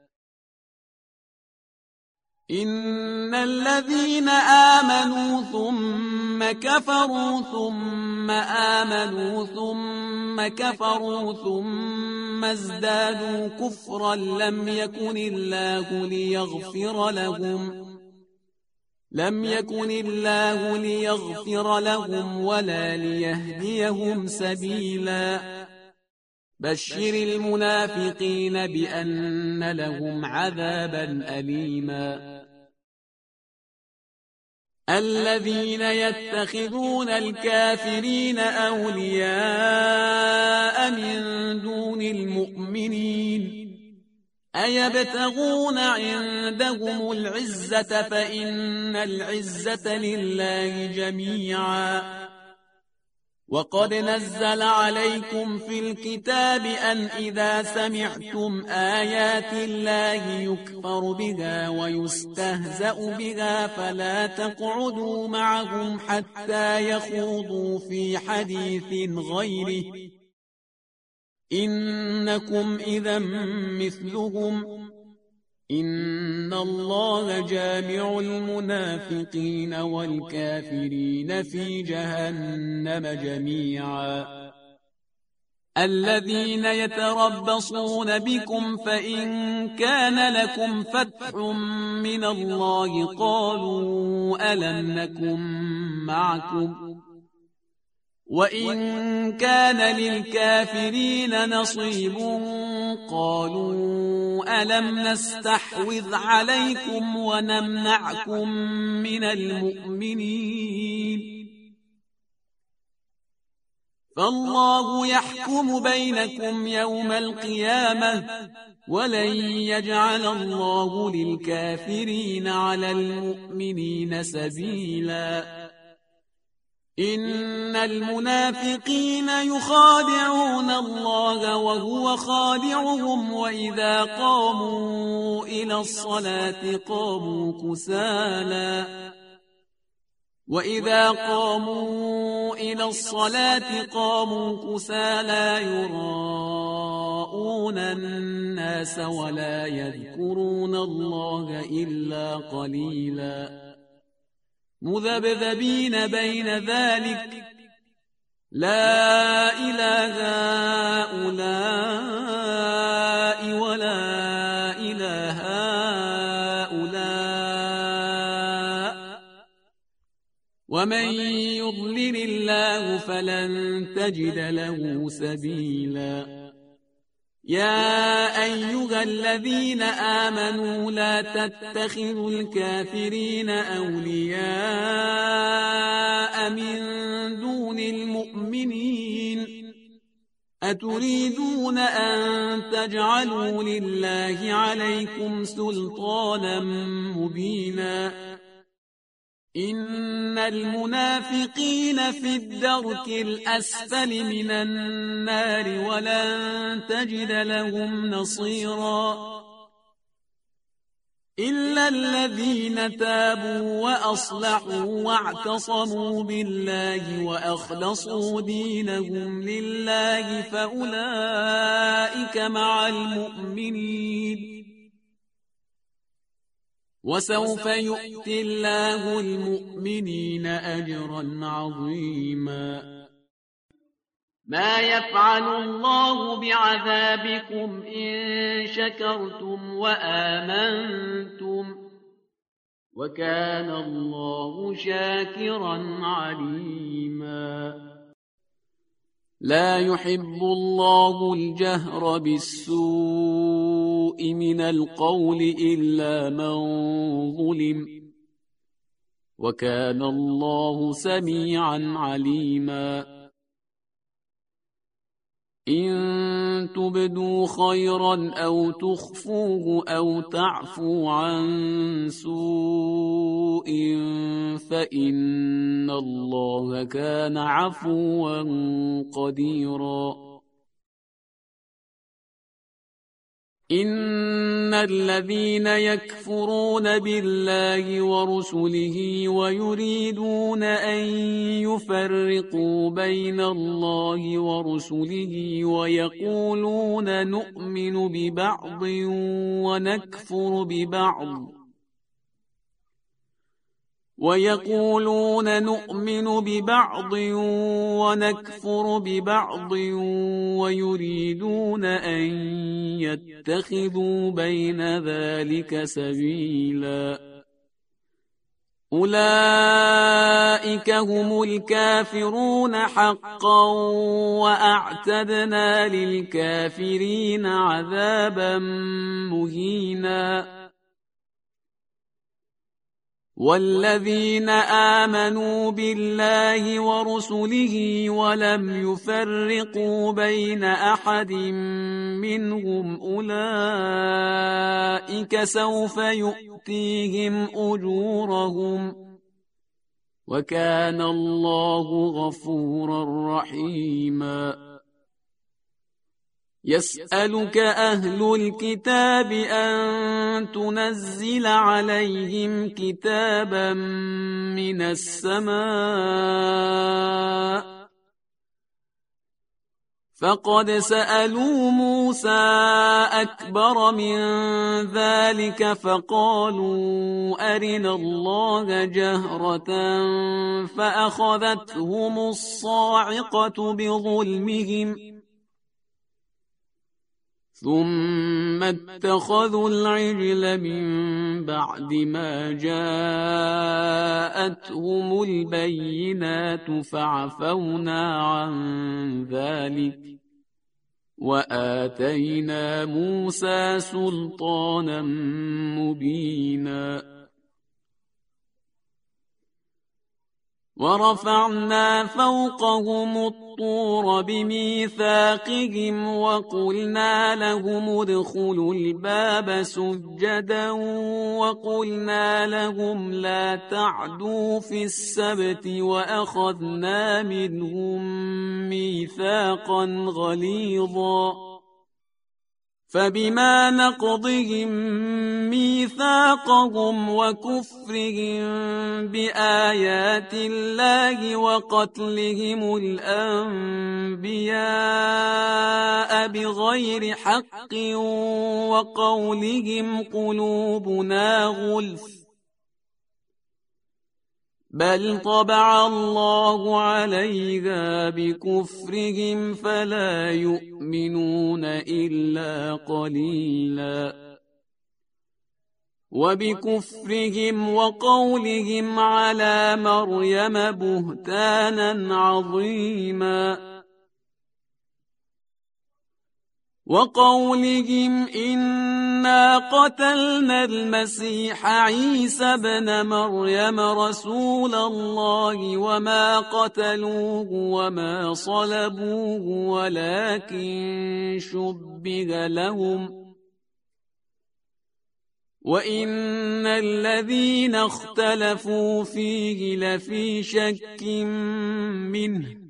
Speaker 1: إن الذين آمنوا ثم كفروا ثم آمنوا ثم كفروا ثم ازدادوا كفرا لم يكن الله ليغفر لهم لم يكن الله ليغفر لهم ولا ليهديهم سبيلا بشر المنافقين بأن لهم عذابا أليما الذين يتخذون الكافرين أولياء من دون المؤمنين أيبتغون عندهم العزة فإن العزة لله جميعا وقد نزل عليكم في الكتاب أن إذا سمعتم آيات الله يكفر بها ويستهزأ بها فلا تقعدوا معهم حتى يخوضوا في حديث غيره إنكم إذا مثلهم إن الله جامع المنافقين والكافرين في جهنم جميعا الذين يتربصون بكم فإن كان لكم فتح من الله قالوا ألم نكن معكم وإن كان للكافرين نصيب قالوا ألم نستحوذ عليكم ونمنعكم من المؤمنين فالله يحكم بينكم يوم القيامة ولن يجعل الله للكافرين على المؤمنين سبيلا إن المنافقين يخادعون الله وهو خادعهم وإذا قاموا إلى الصلاة قاموا كسالى وإذا قاموا إلى الصلاة قاموا كسالى يراءون الناس ولا يذكرون الله إلا قليلا مذبذبين بين ذلك لا إله هؤلاء ولا إله هؤلاء ومن يضلل الله فلن تجد له سبيلا يا أيها الذين آمنوا لا تتخذوا الكافرين أولياء من دون المؤمنين أتريدون أن تجعلوا لله عليكم سلطانا مبينا إن المنافقين في الدرك الأسفل من النار ولن تجد لهم نصيرا إلا الذين تابوا وأصلحوا واعتصموا بالله وأخلصوا دينهم لله فأولئك مع المؤمنين وسوف يؤتي الله المؤمنين أجرا عظيما ما يفعل الله بعذابكم إن شكرتم وآمنتم وكان الله شاكرا عليما لا يحب الله الجهر بالسوء من القول إلا من ظلم وكان الله سميعا عليما إن تبدوا خيرا أو تخفوه أو تعفوا عن سوء فإن الله كان عفوا قديرا إن الذين يكفرون بالله ورسله ويريدون أن يفرقوا بين الله ورسله ويقولون نؤمن ببعض ونكفر ببعض ويقولون نؤمن ببعض ونكفر ببعض ويريدون أن يتخذوا بين ذلك سبيلا أولئك هم الكافرون حقا وأعتدنا للكافرين عذابا مهينا والذين آمنوا بالله ورسله ولم يفرقوا بين أحد منهم أولئك سوف يؤتيهم أجورهم وكان الله غفورا رحيما يسألك أهل الكتاب أن تنزل عليهم كتابا من السماء فقد سألوا موسى أكبر من ذلك فقالوا أرنا الله جهرة فأخذتهم الصاعقة بظلمهم ثم اتخذوا العجل من بعد ما جاءتهم البينات فعفونا عن ذلك وآتينا موسى سلطانا مبينا ورفعنا فوقهم الطور بميثاقهم وقلنا لهم ادخلوا الباب سجدا وقلنا لهم لا تعدوا في السبت وأخذنا منهم ميثاقا غليظا فبما نقضهم ميثاقهم وكفرهم بآيات الله وقتلهم الأنبياء بغير حق وقولهم قلوبنا غلف بل طبع الله عليها بكفرهم فلا يؤمنون إلا قليلا وبكفرهم وقولهم على مريم بهتانا عظيما وقولهم إنا قتلنا المسيح عيسى بن مريم رسول الله وما قتلوه وما صلبوه ولكن شبه لهم وإن الذين اختلفوا فيه لفي شك منه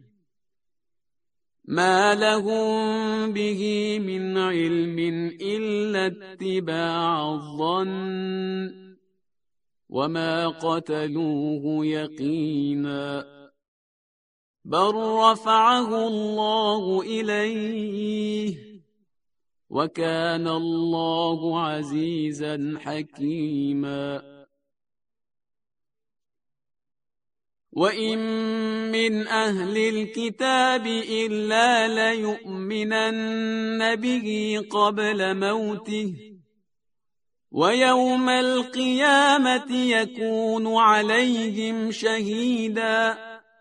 Speaker 1: ما لهم به من علم إلا اتباع الظن وما قتلوه يقينا بل رفعه الله إليه وكان الله عزيزا حكيما وإن من أهل الكتاب إلا ليؤمنن به قبل موته ويوم القيامة يكون عليهم شهيدا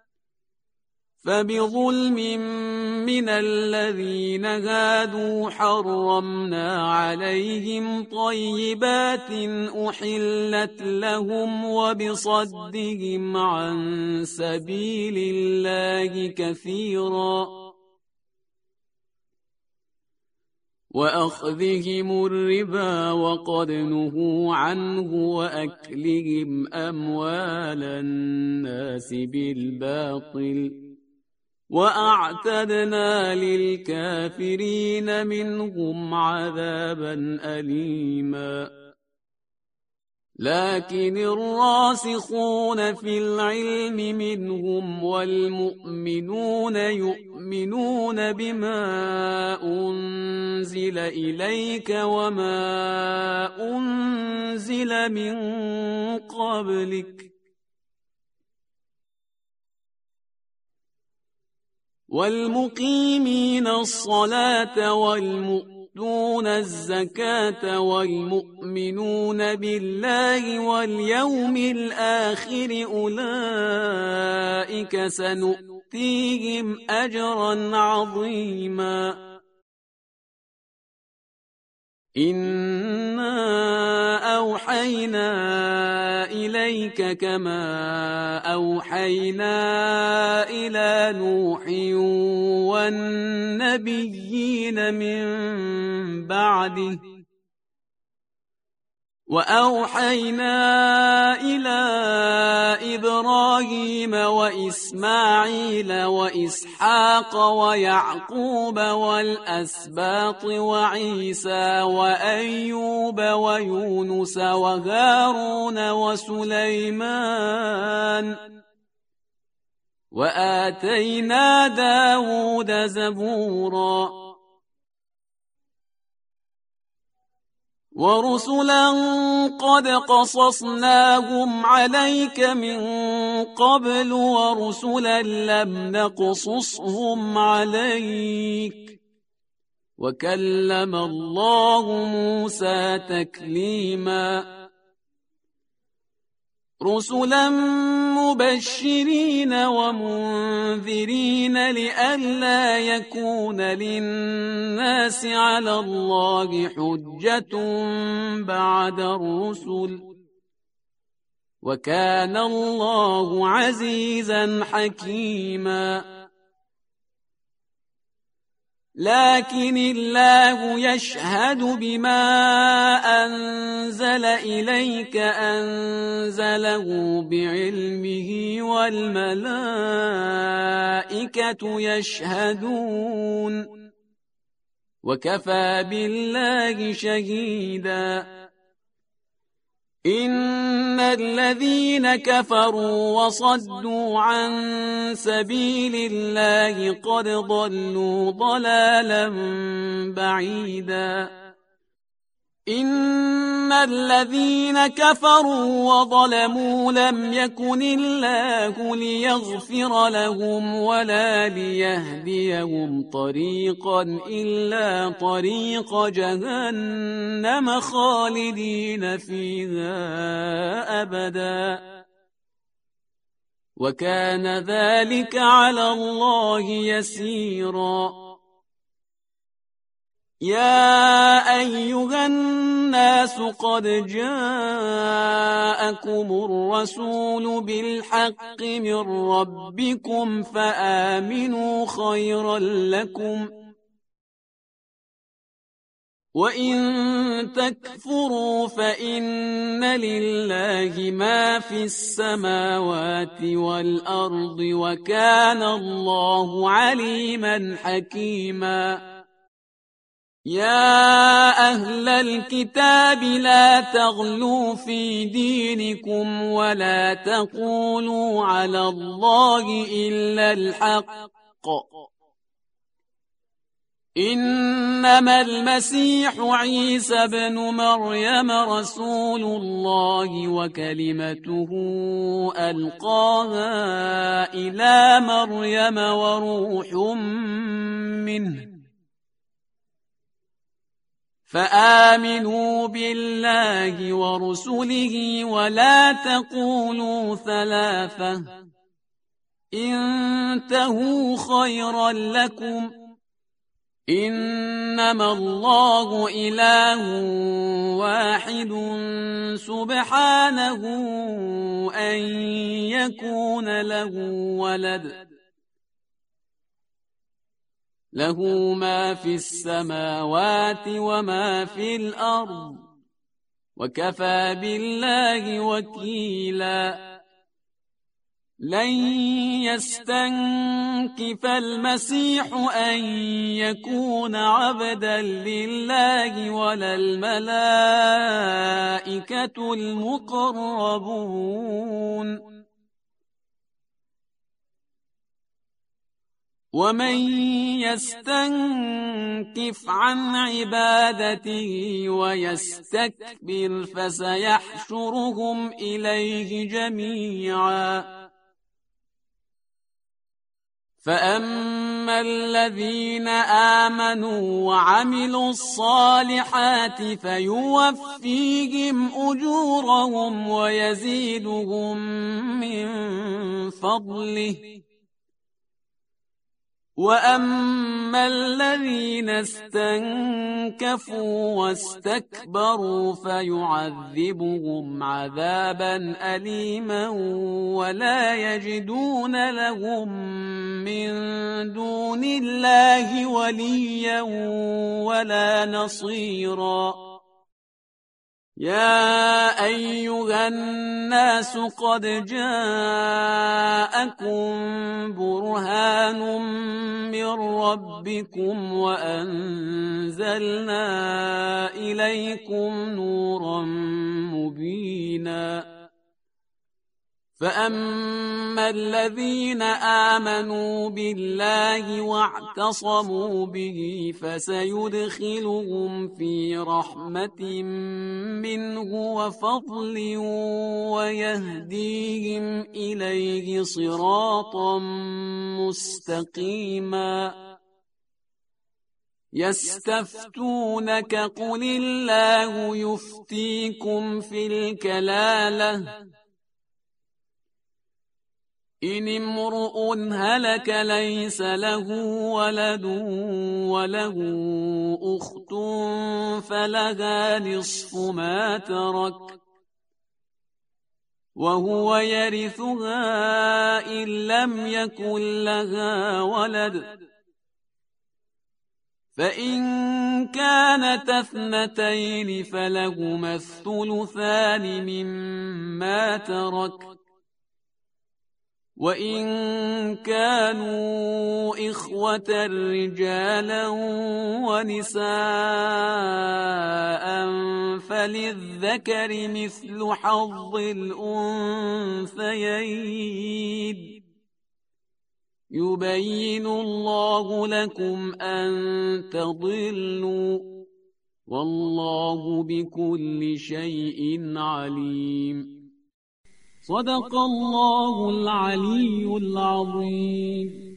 Speaker 1: فبظلم من الذين هادوا حرمنا عليهم طيبات أحلت لهم وبصدهم عن سبيل الله كثيرا وأخذهم الربا وقد نهوا عنه وأكلهم أموال الناس بالباطل وأعتدنا للكافرين منهم عذابا أليما لكن الراسخون في العلم منهم والمؤمنون يؤمنون بما أنزل إليك وما أنزل من قبلك والمقيمين الصلاة والمؤتون الزكاة والمؤمنون بالله واليوم الآخر أولئك سنؤتيهم أجرا عظيما إنا أوحينا إليك كما أوحينا إلى نوح والنبيين من بعده وأوحينا إلى إبراهيم وإسماعيل وإسحاق ويعقوب والأسباط وعيسى وأيوب ويونس وهارون وسليمان وآتينا داود زبورا ورسلا قد قصصناهم عليك من قبل ورسلا لم نقصصهم عليك وكلم الله موسى تكليما رسلا مبشرين ومنذرين لئلا يكون للناس على الله حجة بعد الرسل وكان الله عزيزا حكيما لكن الله يشهد بما أنزل إليك أنزله بعلمه والملائكة يشهدون وكفى بالله شهيدا إن الذين كفروا وصدوا عن سبيل الله قد ضلوا ضلالا بعيدا إن الذين كفروا وظلموا لم يكن الله ليغفر لهم ولا ليهديهم طريقا إلا طريق جهنم خالدين فيها أبدا وكان ذلك على الله يسيرا يا أيها الناس قد جاءكم الرسول بالحق من ربكم فآمنوا خيرا لكم وإن تكفروا فإن لله ما في السماوات والأرض وكان الله عليما حكيما يا أهل الكتاب لا تغلوا في دينكم ولا تقولوا على الله إلا الحق إنما المسيح عيسى بن مريم رسول الله وكلمته ألقاها إلى مريم وروح منه فآمنوا بالله ورسله ولا تقولوا ثلاثة انتهوا خيرا لكم إنما الله إله واحد سبحانه أن يكون له ولد له ما في السماوات وما في الأرض وكفى بالله وكيلا لن يستنكف المسيح أن يكون عبدا لله ولا الملائكة المقربون ومن يستنكف عن عبادته ويستكبر فسيحشرهم إليه جميعا فأما الذين آمنوا وعملوا الصالحات فيوفيهم أجورهم ويزيدهم من فضله وأما الذين استنكفوا واستكبروا فيعذبهم عذابا أليما ولا يجدون لهم من دون الله وليا ولا نصيرا يا أيها الناس قد جاءكم برهان من ربكم وأنزلنا إليكم نورا مبينا فأما الذين آمنوا بالله واعتصموا به فسيدخلهم في رحمة منه وفضل ويهديهم إليه صراطا مستقيما يستفتونك قل الله يفتيكم في الكلالة إن امرؤ هلك ليس له ولد وله أخت فلها نصف ما ترك وهو يرثها إن لم يكن لها ولد فإن كانت اثنتين فلهما الثلثان مما ترك وإن كانوا إخوة رجالا ونساء فللذكر مثل حظ الأنثيين يبين الله لكم أن تضلوا والله بكل شيء عليم صدق الله العلي العظيم.